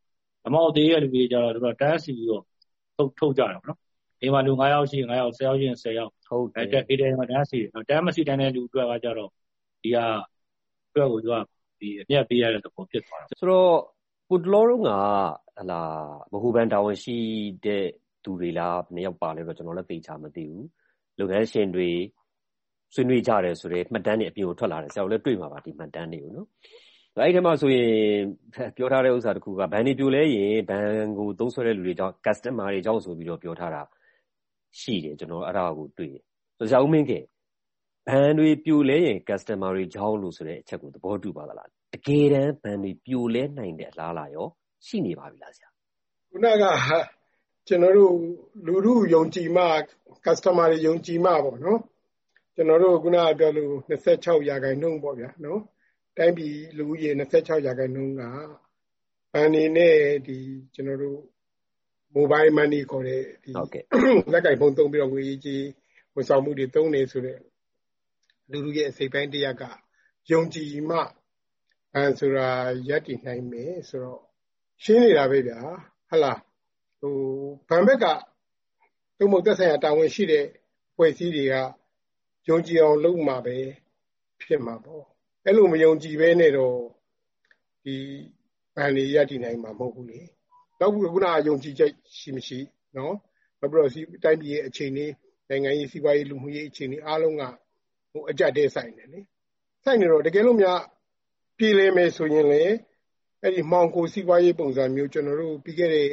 အမောက်သေးရဲ့လူတွေကြတော့သူတို့တန်းစီပြီးတော့ထုတ်ကြတယ်ပေါ့နော်ဒီမှာလူ9ယောက်ရှိ9ယောက်10ယောက်ချင်း10ယောက်ဟုတ်တယ် ATM မှာတန်းစီတန်းမစီတန်းတဲ့လူအတွက်ကကြတော့ဒီကအတွက်ကိုသူကဒီအမြတ်ပေးရတဲ့သဘောဖြစ်သွားတယ်ဆိုတော့ကိုတလောတို့ကဗဟိုဘဏ်တာဝန်ရှိတဲ့သူတွေလားဘယ်နှယောက်ပါလဲတော့ကျွန်တော်လည်းသိချာမသိဘူးလုပ်ငန်းရှင်တွေဆွေးနွေးကြတယ်ဆိုတော့မှတ်တမ်းတွေအပြင်ကိုထွက်လာတယ်ဆရာတို့လည်းတွေ့မှာပါဒီမှတ်တမ်းတွေကိုနော်အဲ့ဒီထဲမှာဆိုရင်ပြောထားတဲ့ဥစ္စာတစ်ခုကဘဏ်တွေပြိုလဲရင်ဘဏ်ကိုသုံးဆွဲတဲ့လူတွေကြောင့် customer တွေကြောင့်ဆိုပြီးတော့ပြောထားတာရှိတယ်ကျွန်တော်အဲ့ဒါကိုတွေ့တယ်ဆိုဆရာဦးမင်းကဘဏ်တွေပြိုလဲရင် customer တွေကြောင့်လို့ဆိုတဲ့အချက်ကိုသဘောတူပါသလားတကယ်တမ်းဘဏ်တွေပြိုလဲနိုင်တဲ့အလားအလာရောရှိနေပါပြီလားဆရာခုနကကျွန်တော်တို့လူထုယုံကြည်မှ customer တွေယုံကြည်မှပေါ့နော်ကျွန်တော်တို့ခုနကပြောလို့26%ပေါ့ဗျာနော်တိုင်းပြည်လူဦးရေ26%ကဘဏ်နေနဲ့ဒီကျွန်တော်တို့ mobile money ခေါ်တဲ့ဒီလက်ကင်ဖုန်းသုံးပြီးတော့ငွေကြီးဝန်ဆောင်မှုတွေသုံးနေဆိုတဲ့လူထုရဲ့အစိပ်ပိုင်းတရားကယုံကြည်မှဆိုတာရပ်တည်နိုင်မယ်ဆိုတော့ရှင်းနေတာပဲဗျာဟုတ်လားဘဏ်ဘက်ကသုံးဖို့သက်ဆိုင်ရာတာဝန်ရှိတဲ့ဖွဲ့စည်းတွေကယုံကြည်အောင်လုပ်မှာပဲဖြစ်မှာပေါ့အဲ့လိုမယုံကြည်ပဲနဲ့တော့ဒီဘဏ်တွေရပ်တည်နိုင်မှာမဟုတ်ဘူးလေနောက်ခုနယုံကြည်ချက်ရှိမရှိနော်နောက်ပြီးတော့တိုင်းပြည်ရဲ့အခြေအနေနိုင်ငံရေးစီးပွားရေးလူမှုရေးအခြေအနေအားလုံးကအကြက်တဲဆိုင်တယ်လေဆိုင်နေတော့တကယ်လို့များပြည်လဲမယ်ဆိုရင်လေအဲ့ဒီမှောင်ခိုစီးပွားရေးပုံစံမျိုးကျွန်တော်တို့ပြီးခဲ့တဲ့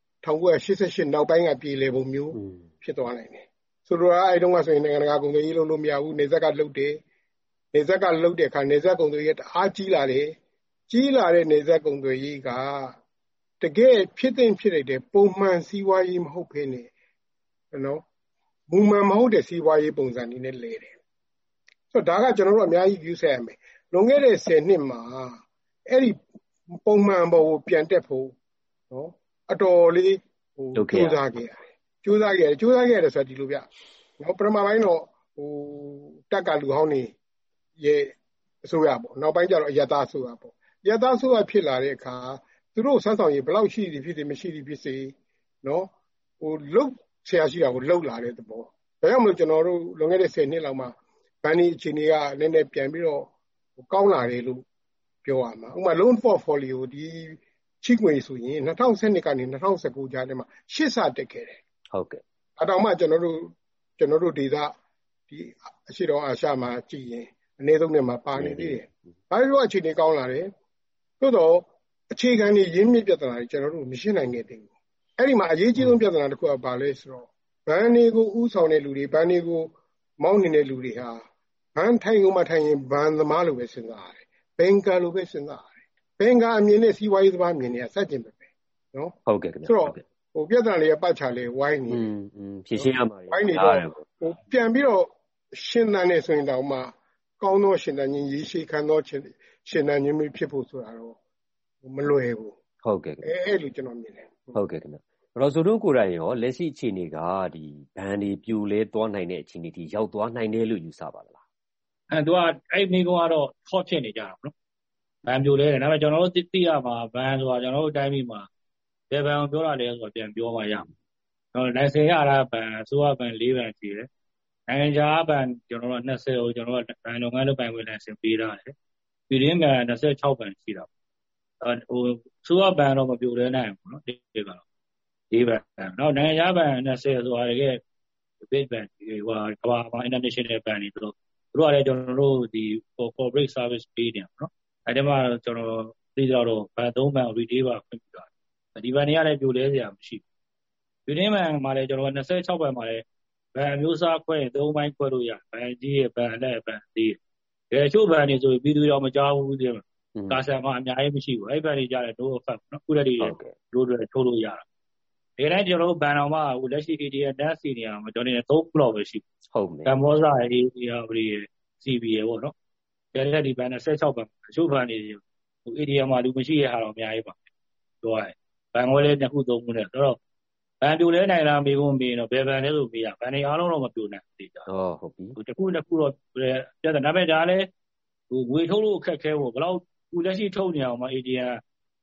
1988နောက်ပိုင်းကပြည်လဲပုံမျိုးဖြစ်သွားနိုင်တယ်ဆိုတော့အဲ့တုန်းကဆိုရင်နိုင်ငံတကာကုန်သွယ်ရေးလုပ်လို့မရဘူးနေဇက်ကလုပ်တယ်နေဇက်ကလုပ်တဲ့အခါနေဇက်ကုန်သွယ်ရေးတအားကြီးလာတယ်ကြီးလာတဲ့နေဇက်ကုန်သွယ်ရေးကတကယ်ဖြစ်တဲ့ဖြစ်လိုက်တဲ့ပုံမှန်စီးပွားရေးမဟုတ်ဘဲနဲ့နော်မူမှန်မဟုတ်တဲ့စီးပွားရေးပုံစံတွေနဲ့လဲတယ်ဆိုတော့ဒါကကျွန်တော်တို့အများကြီး view ဆက်ရမယ်လွန်ခဲ့တဲ့10နှစ်မှာအဲ့ဒီပုံမှန်ပေါ်ကိုပြန်တက်ဖို့နော်အတော်လေးကြိုးစားခဲ့ရတယ်ဆိုတော့ဒီလိုဗျနော်ပထမပိုင်းတော့တက်ကလူဟောင်းနေရဲ့အစိုးရပေါ့နောက်ပိုင်းကျတော့အယတအစိုးရပေါ့အယတအစိုးရဖြစ်လာတဲ့အခါသူတို့စမ်းဆောင်ရေးဘယ်လောက်ရှိသည်ဖြစ်စေမရှိသည်ဖြစ်စေနော်လုတ်ဆရာရှိတာကိုလုတ်လာတဲ့သဘောဒါကြောင့်မလို့ကျွန်တော်တို့လွန်ခဲ့တဲ့10နှစ်လောက်မှာဘဏ်ဒီအခြေအနေကနည်းနည်းပြန်ပြီးတော့ကောင်းလာတယ်လို့ပြောရမှာဥပမာ loan portfolio ဒီချိငွေဆိုရင်2012ကနေ2019ကြားထဲမှာ8ဆတက်ခဲ့တယ်ဟုတ်ကဲ့အတောင်မှကျွန်တော်တို့ဒေသဒီအရှိတော်အာရှမှာကြည်ရင်အနည်းဆုံးနဲ့မှာပါနေသေးတယ်ဘာလို့အခြေအနေကောင်းလာတယ်သို့တော့အခြေခံတွေရင်းမြစ်ပြဿနာတွေကျွန်တော်တို့မရှင်းနိုင်ခဲ့သေးဘူးအဲ့ဒီမှာအရေးကြီးဆုံးပြဿနာတစ်ခုကဘာလဲဆိုတော့ဘဏ်တွေကိုဥဆောင်တဲ့လူတွေဘဏ်တွေကိုမောင်းနေတဲ့လူတွေဟာဘဏ်ထိုင်ကုန်မှထိုင်ရင်ဘဏ်သမားလိုပဲစဉ်းစားရတယ်ဘန်ကာလိုပဲစဉ်းစားရတယ်ဘန်ကာအမြင်နဲ့စီးပွားရေးသမားအမြင်နဲ့စတင်ပဲနော်ဟုတ်ကဲ့ခင်ဗျာဆိုတော့ပြဿနာတွေကပတ်ချလေဝိုင်းနေဖြေရှင်းရမှာဝိုင်းနေတော့ပြန်ပြီးတော့ရှင်းတဲ့နဲ့ဆိုရင်တော့မှကောင်းသောရှင်းတဲ့ညီရေးရှိခံသောရှင်းတဲ့ညီမျိုးဖြစ်ဖို့ဆိုတာတော့မလွယ်ဘူးဟုတ်ကဲ့အဲ့လိုကျွန်တော်မြင်တယ်ဟုတ်ကဲ့ခင်ဗျာတော့ဆိုတော့ကိုယ်တိုင်ရောလက်ရှိအခြေအနေကဒီဘန်တွေပြိုလဲသွားနိုင်တဲ့အခြေအနေထိရောက်သွားနိုင်တယ်လို့ယူဆပါလားသူကအဲ့မိကုန်းကတော့ဟော့ဖြစ်နေကြတာပေါ့နော်ဘန်ပြိုလဲတယ်ဒါပေမဲ့ကျွန်တော်တို့သိရမှာဘန်ဆိုတာကျွန်တော်တို့တိုင်းပြည်မှာဘယ်ဘန်ကိုပြောတာလဲဆိုတော့ပြန်ပြောမှရမှာလိုင်စင်ရတာဘန်အစိုးရဘန်4ဘန်ရှိတယ်နိုင်ငံခြားဘန်ကျွန်တော်တို့20ကိုကျွန်တော်တို့ဘန်လုပ်ငန်းလုပ်ပိုင်ခွင့်လိုင်စင်ပေးထားတယ်ပြည်တွင်းဘန်26ဘန်ရှိတာအစိုးရဘန်တော့မပြိုလဲနိုင်ဘူးနော်ဒီကတော့4ဘန်နောက်နိုင်ငံခြားဘန်20ဆိုတာတကယ် big band ကဘာမှာ international band တွေတို့ကလည်းကျွန်တော်တို့ဒီ corporate service ပေးတယ်နော်အဲ့ဒီမှာကျွန်တော်သိကြတော့ဘန်3ဘန် retail ပါဖွင့်ပြတာဒီဘန်တွေကလည်းပြိုလဲစရာမရှိဘူးပြည်တွင်းဘန်မှာလည်းကျွန်တော်26ဘန်မှာလည်းဘန်မျိုးစားခွဲရင်3ပိုင်းခွဲလို့ရဘန်ကြီးရဲ့ဘန်နဲ့ဘန်သေးတယ်ချို့ဘန်တွေဆိုပြီးသူတော့မကြောက်ဘူးတဲ့ကာဆန်မှာအများကြီးမရှိဘူးအဲ့ဘန်တွေကြားတယ် no effect နော်ခုတည်းတွေတို့တွေထုတ်လို့ရတာဒီတိုင်းကျွန်တော်တို့ဘန်တော်မှာဟိုလက်ရှိ ATM တန်းစီနေအောင်ကျွန်တော်နေ3ခုလောက်ပဲရှိဟုတ်မယ်ကမ္ဘောဇာ ATM တွေ CBA ပေါ့နော်တဲ့ဒီဘန်26ဘန်အချို့ဘန်တွေဟို ATM မှာလူမရှိတဲ့ဟာတော့အများကြီးပါပြောရတယ်ဘန်ဝဲလေး2ခု3ခုနဲ့ဆိုတော့ဘန်ပြိုလဲနိုင်လားမေးဖို့မေးတော့ဘယ်ဘန်လဲဆိုမေးရဘန်တွေအားလုံးတော့မပြိုနိုင်ဘူးဟုတ်ပြီဟိုတစ်ခုတော့ပြဿနာပဲဒါလည်းဟိုငွေထုတ်လို့အခက်ခဲပေါ့ဘယ်လောက်ခုလက်ရှိထုတ်နေအောင်မှာ ATM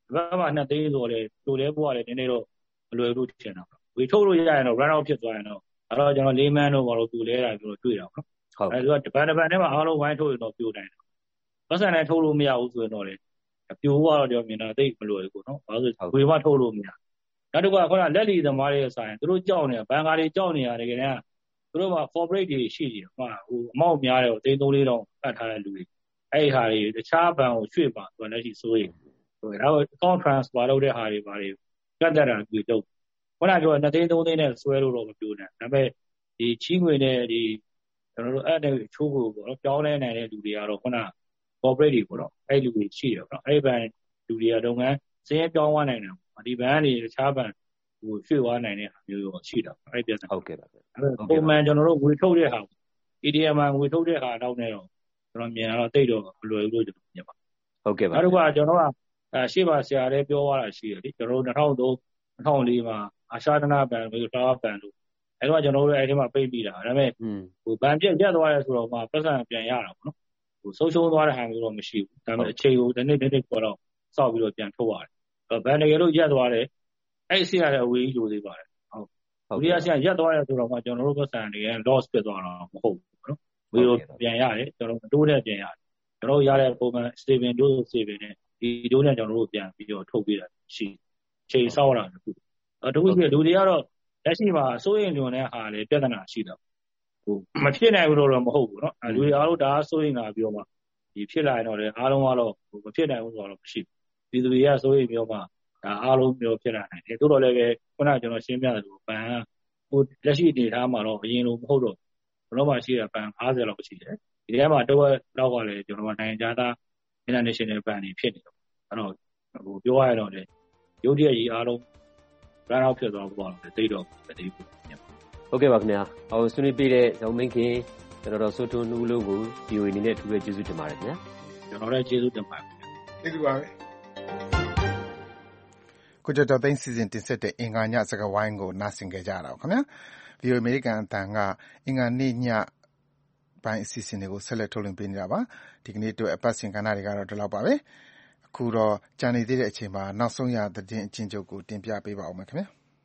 ဘက်မှာ2သိန်းဆိုလေတူလဲပို့ရတယ်နည်းနည်းတော့မလွယ်ဘူးထင်တာဝေထုတ်လို့ရရင်တော့ run out ဖြစ်သွားရင်တော့အဲ့တော့ကျွန်တော်လေးမန်းတို့ဘာလို့တူလဲတာပြောတွေ့တာပေါ့နော်အဲ့ဒါကတပန်ထဲမှာအားလုံးဝိုင်းထုတ်ရင်တော့ပြိုနိုင်တယ်ပတ်စံနဲ့ထုတ်လို့မရဘူးဆိုရင်တော့လေပြိုသွားတော့ကျွန်တော်မြင်တာသိမလွယ်ဘူးနော်ဘာလို့ဝေမထုတ်လို့မရနောက်တစ်ခါခုနလက်လီသမားတွေဆိုင်သူတို့ကြောက်နေဘန်ကာတွေကြောက်နေရတယ်ခင်ဗျာသူတို့မှာ corporate တွေရှိတယ်ဟိုအမောက်များတယ်သိန်း3-4တောင်ပတ်ထားတဲ့လူတွေအဲ့ဒီဟာတွေတခြားဘန်ကိုရွှေ့ပါသူကလက်ရှိစိုးရိမ်ဟိုတော့ account transfer လုပ်တဲ့ဟာတွေကတ်တတာကြည့်တော့ခုနပြော2သိန်း3သိန်းနဲ့ဆွဲလို့တော့မပြောနဲ့ဒါပေမဲ့ဒီချီးငွေနဲ့ဒီကျွန်တော်တို့အဲ့တဲ့ချိုးဖို့ပေါ့နော်ပြောင်းလဲနိုင်တဲ့လူတွေကတော့ခုန corporate တွေပေါ့နော်အဲ့လူတွေရှိတယ်ပေါ့နော်အဲ့ဘန်လူတွေကလုပ်ငန်းစင်းရဲပြောင်းသွားနိုင်တယ်ဒီဘန်ကနေတခြားဘန်ဟိုရွှေ့သွားနိုင်တဲ့ဟာမျိုးရောရှိတာအဲ့ပြဿနာဟုတ်ကဲ့ပါအဲ့ပုံမှန်ကျွန်တော်တို့ငွေထုတ်တဲ့ဟာ ATM မှာငွေထုတ်တဲ့ဟာတော့နဲ့တော့ကျွန်တော်မြင်တာတော့တိတ်တော့မလွယ်ဘူးလို့ကျွန်တော်မြင်ပါဟုတ်ကဲ့ပါနောက်တစ်ခါကျွန်တော်ကရှေ့ပါဆရာလည်းပြောသွားတာရှိတယ်လေကျွန်တော်တို့2003-2004မှာအာရှဒနာဘန်ပြီးတော့ဘန်လို့အဲ့တော့ကျွန်တော်တို့အဲ့ဒီမှာပိတ်ပြီးတာဒါပေမဲ့ဟိုဘန်ပြက်ရက်သွားရဲဆိုတော့မှပတ်စံပြန်ရတာပေါ့နော်ဟိုဆုံးရှုံးသွားတဲ့ဟာမျိုးတော့မရှိဘူးဒါပေမဲ့အခြေကိုတစ်နေ့ပေါ်တော့စောက်ပြီးတော့ပြန်ထုတ်ရတယ်ဘန်တကယ်လို့ရက်သွားတယ်အဲ့ဆရာလည်းအဝေးကြီးလိုသေးပါတယ်ဟုတ်ဒီအဆရာရက်သွားရဲဆိုတော့မှကျွန်တော်တို့ပတ်စံတွေ loss ဖြစ်သွားတာမဟုတ်ဘူးနော်ဝေးတော့ပြန်ရတယ်ကျွန်တော်တိုးနဲ့ပြန်ရတယ်ကျွန်တော်ရတဲ့ပုံမှန် saving တို့ saving နဲ့ဒီတို့နဲ့ကျွန်တော်တို့ပြန်ပြီးတော့ထုတ်ပေးတာရှိချိန်ဆောက်တာတခုတခုပြလူတွေကတော့လက်ရှိမှာစိုးရင်ညွန်တဲ့ဟာလေပြဿနာရှိတော့ဟိုမဖြစ်နိုင်ဘူးလို့တော့မဟုတ်ဘူးเนาะလူတွေအားလုံးဒါစိုးရင်လာပြီးတော့မှဒီဖြစ်လာရင်တော့လေအားလုံးကတော့ဟိုမဖြစ်နိုင်ဘူးဆိုတော့မရှိဘူးဒီလူတွေကစိုးရင်မျိုးမှဒါအားလုံးမျိုးဖြစ်လာနိုင်တယ်တိုးတော့လည်းပဲခုနကကျွန်တော်ရှင်းပြတယ်လို့ဘန်ဟိုလက်ရှိအနေထားမှာတော့အရင်လိုမဟုတ်တော့ဘယ်တော့မှရှိတာဘန်50လောက်ရှိတယ်ဒီထဲမှာတော့လောက်ကလည်းကျွန်တော်ကနိုင်ငံခြားသား international ဘန်တွေဖြစ်နေတော့အဲ့တော့ဟိုပြောရတော့လေရုပ်တရက်ကြီးအားလုံးရန်အောင်ဖြစ်သွားပေါ့တိတ်တော့မတည်ဘူးဟုတ်ကဲ့ပါခင်ဗျာဟိုဆွေးနွေးပေးတဲ့ဇော်မင်းခင်ကျွန်တော်တို့စိုးထွန်းဦးလုံးကို VOA အနေနဲ့အထူးပဲကျေးဇူးတင်ပါတယ်ခင်ဗျာကျွန်တော်လည်းကျေးဇူးတင်ပါတယ်ကျေးဇူးပါပဲကိုကျော်ကျော်သိန်းစီစဉ်တင်ဆက်တဲ့အင်္ဂါညစကားဝိုင်းကိုနားဆင်ကြကြတာပါခင်ဗျာ VOA အမေရိကန်အသံကအင်္ဂါနေ့ညပိုင်းအစီအစဉ်တွေကိုဆက်လက်ထုတ်လွှင့်ပေးနေတာပါဒီကနေ့အတွက်အပတ်စဉ်ကဏ္ဍတွေကတော့ဒီလောက်ပါပဲအခုတော့ကြံနေသေးတဲ့အချိန်မှာနောက်ဆုံးရသတင်းအချင်းချုပ်ကိုတင်ပြပေးပါဦးမယ်ခင်ဗျာ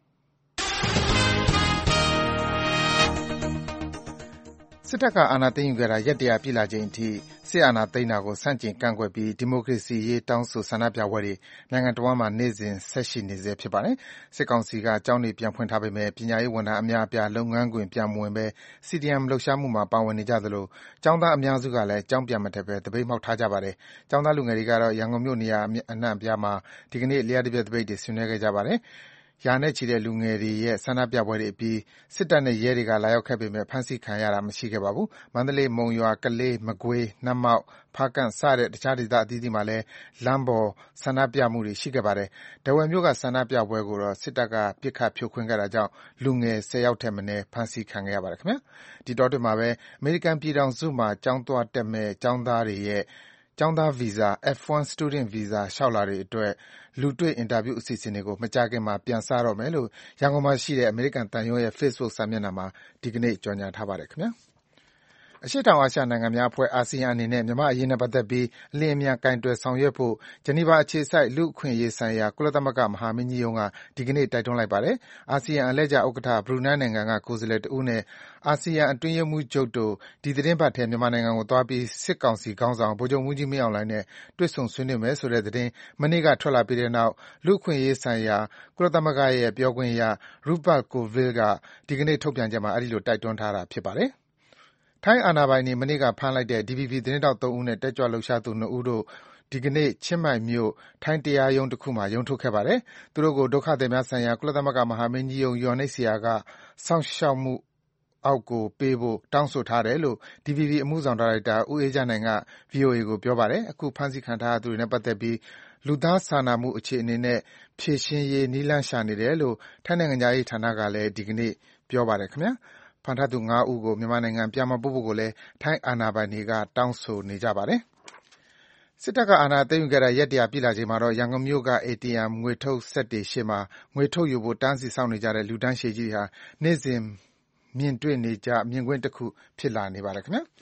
စစ်တပ်ကအာဏာသိမ်းယူခဲ့တာရက်တရာပြည့်လာချိန်အထိစစ်အာဏာသိမ်းတာကိုဆန့်ကျင်ကန့်ကွက်ပြီးဒီမိုကရေစီရေးတောင်းဆိုဆန္ဒပြပွဲတွေနိုင်ငံတော်မှာနေ့စဉ်ဆက်ရှိနေဆဲဖြစ်ပါတယ်။စစ်ကောင်စီကကျောင်းတွေပြန်ဖွင့်ထားပေမဲ့ပညာရေးဝန်ထမ်းအများအပြားလုပ်ငန်းခွင်ပြန်မဝင်ဘဲ CDM လှုပ်ရှားမှုမှာပါဝင်နေကြသလိုကျောင်းသားအများစုကလည်းကျောင်းပြန်မတက်ဘဲသပိတ်မှောက်ထားကြပါတယ်။ကျောင်းသားလူငယ်တွေကတော့ရန်ကုန်မြို့နေရာအနှံ့အပြားမှာဒီကနေ့လျှပ်တပြက်သပိတ်တွေဆင်နွှဲခဲ့ကြပါတယ်။ရာနဲ့ချီတဲ့လူငယ်တွေရဲ့ဆန္ဒပြပွဲတွေအပြီးစစ်တပ်နဲ့ရဲတွေကလာရောက်ခဲ့ပေမဲ့ဖမ်းဆီးခံရတာမရှိခဲ့ပါဘူး။မန္တလေး၊မုံရွာ၊ကလေး၊မကွေး၊နတ်မောက်၊ဖားကန့်စတဲ့တခြားဒေသအသီးသီးမှာလည်းလမ်းပေါ်ဆန္ဒပြမှုတွေရှိခဲ့ပါတယ်။ထားဝယ်မြို့ကဆန္ဒပြပွဲကိုတော့စစ်တပ်ကပစ်ခတ်ဖြိုခွင်းခဲ့တာကြောင့်လူငယ်10ယောက်ထက်မနည်းဖမ်းဆီးခံခဲ့ရပါတယ်ခင်ဗျာ။ဒီတောအတွင်းမှာပဲအမေရိကန်ပြည်ထောင်စုမှာကျောင်းသွားတက်မယ့်ကျောင်းသားတွေရဲ့ကျောင်းသားဗီဇာ F1 Student Visa လျှောက်လွှာတွေအတွက်လူတွေ့အင်တာဗျူးအစီအစဉ်တွေကိုမကြာခင်မှာပြန်စတော့မယ်လို့ရန်ကုန်မှာရှိတဲ့အမေရိကန်သံရုံးရဲ့ Facebook စာမျက်နှာမှာဒီကနေ့ကြေညာထားပါတယ်ခင်ဗျာ။အရှေ့တောင်အာရှနိုင်ငံများအဖွဲ့ ASEAN အနေနဲ့မြန်မာ့အရေးနဲ့ပတ်သက်ပြီးအလျင်အမြန်ကိုင်တွယ်ဆောင်ရွက်ဖို့ဂျနီဗာအခြေစိုက်လူ့အခွင့်အရေးဆိုင်ရာကုလသမဂ္ဂမဟာမင်းကြီးရုံးကဒီကနေ့တိုက်တွန်းလိုက်ပါတယ်။အာဆီယံအလှည့်ကျဥက္ကဋ္ဌဘရူနိုင်းနိုင်ငံကကိုယ်စားလှယ်တဦးနဲ့အာဆီယံအတွင်းရေးမှူးချုပ်တို့ဒီသီတင်းပတ်ထဲမြန်မာနိုင်ငံကိုသွားပြီးစစ်ကောင်စီခေါင်းဆောင်ဗိုလ်ချုပ်မှူးကြီးမင်းအောင်လှိုင်နဲ့တွေ့ဆုံဆွေးနွေးမယ်ဆိုတဲ့သတင်းမနေ့ကထွက်လာပြီးတဲ့နောက်လူ့အခွင့်အရေးဆိုင်ရာကုလသမဂ္ဂရဲ့ပြောခွင့်ရ Rupert Colville ကဒီကနေ့ထုတ်ပြန်ချက်မှာအဲဒီလိုတိုက်တွန်းထားတာဖြစ်ပါတယ်။ထိုင်းအာဏာပိုင်တွေမနေ့ကဖမ်းလိုက်တဲ့ DVB သတင်းထောက်3ဦးနဲ့တက်ကြွလှုပ်ရှားသူ2ဦးတို့ဒီကနေ့ချင်းမိုင်မြို့ထိုင်းတရားရုံးတခုမှာရုံးထုတ်ခဲ့ပါတယ်။သူတို့ကိုဒုက္ခသည်များဆိုင်ရာကုလသမဂ္ဂမဟာမင်းကြီးရုံး UNHCR ကစောင့်ရှောက်မှုအောက်ကိုပေးဖို့တောင်းဆိုထားတယ်လို့ DVB အမှုဆောင်ဒါရိုက်တာဦးအေးချမ်းနိုင်က VOA ကိုပြောပါတယ်။အခုဖမ်းဆီးခံထားရသူတွေနဲ့ပတ်သက်ပြီးလူသားစာနာမှုအခြေအနေနဲ့ဖြေရှင်းရေးနည်းလမ်းရှာနေတယ်လို့ထိုင်းနိုင်ငံခြားရေးဌာနကလည်းဒီကနေ့ပြောပါတယ်ခင်ဗျာ။ဖမ်းထားသူ5ဦးကိုမြန်မာနိုင်ငံပြန်မပို့ဖို့ကိုလည်းထိုင်းအာဏာပိုင်တွေကတောင်းဆိုနေကြပါတယ်။စစ်တပ်ကအာဏာသိမ်းယူခဲ့တာရက်တရာပြည့်လာချိန်မှာတော့ရန်ကုန်မြို့က ATM ငွေထုတ်စက်တွေရှေ့မှာငွေထုတ်ယူဖို့တန်းစီစောင့်နေကြတဲ့လူတန်းရှည်ကြီးဟာနေ့စဉ်မြင်တွေ့နေကြမြင်ကွင်းတစ်ခုဖြစ်လာနေပါတယ်ခင်ဗျာ။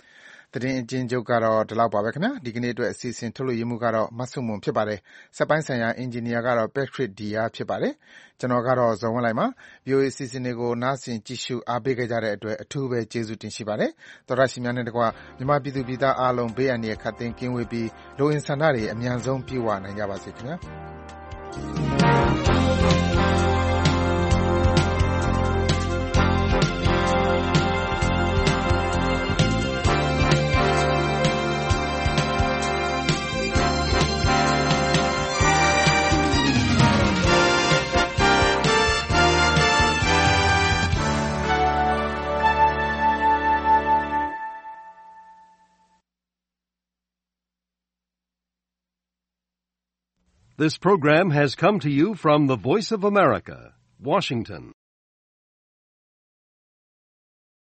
သတင်းအကျဉ်းချုပ်ကတော့ဒီလောက်ပါပဲခင်ဗျာဒီကနေ့အတွက်အစီအစဉ်ထုတ်လွှင့်ရမှုကတော့မဆုမွန်ဖြစ်ပါတယ်စက်ပိုင်းဆိုင်ရာအင်ဂျင်နီယာကတော့ Patrick Dia ဖြစ်ပါတယ်ကျွန်တော်ကတော့ဇော်ဝင်းလိုက်ပါ VOA အစီအစဉ်တွေကိုနားဆင်ကြည့်ရှုအားပေးခဲ့ကြတဲ့အတွက်အထူးပဲကျေးဇူးတင်ရှိပါတယ်သောရရှိများနဲ့တကွမြန်မာပြည်သူပြည်သားအားလုံးဘေးအန္တရာယ်ခတ်သိမ်းကင်းဝေးပြီးလူအင်ဆန္ဒတွေအမြန်ဆုံးပြည့်ဝနိုင်ကြပါစေခင်ဗျာ This program has come to you from the Voice of America, Washington.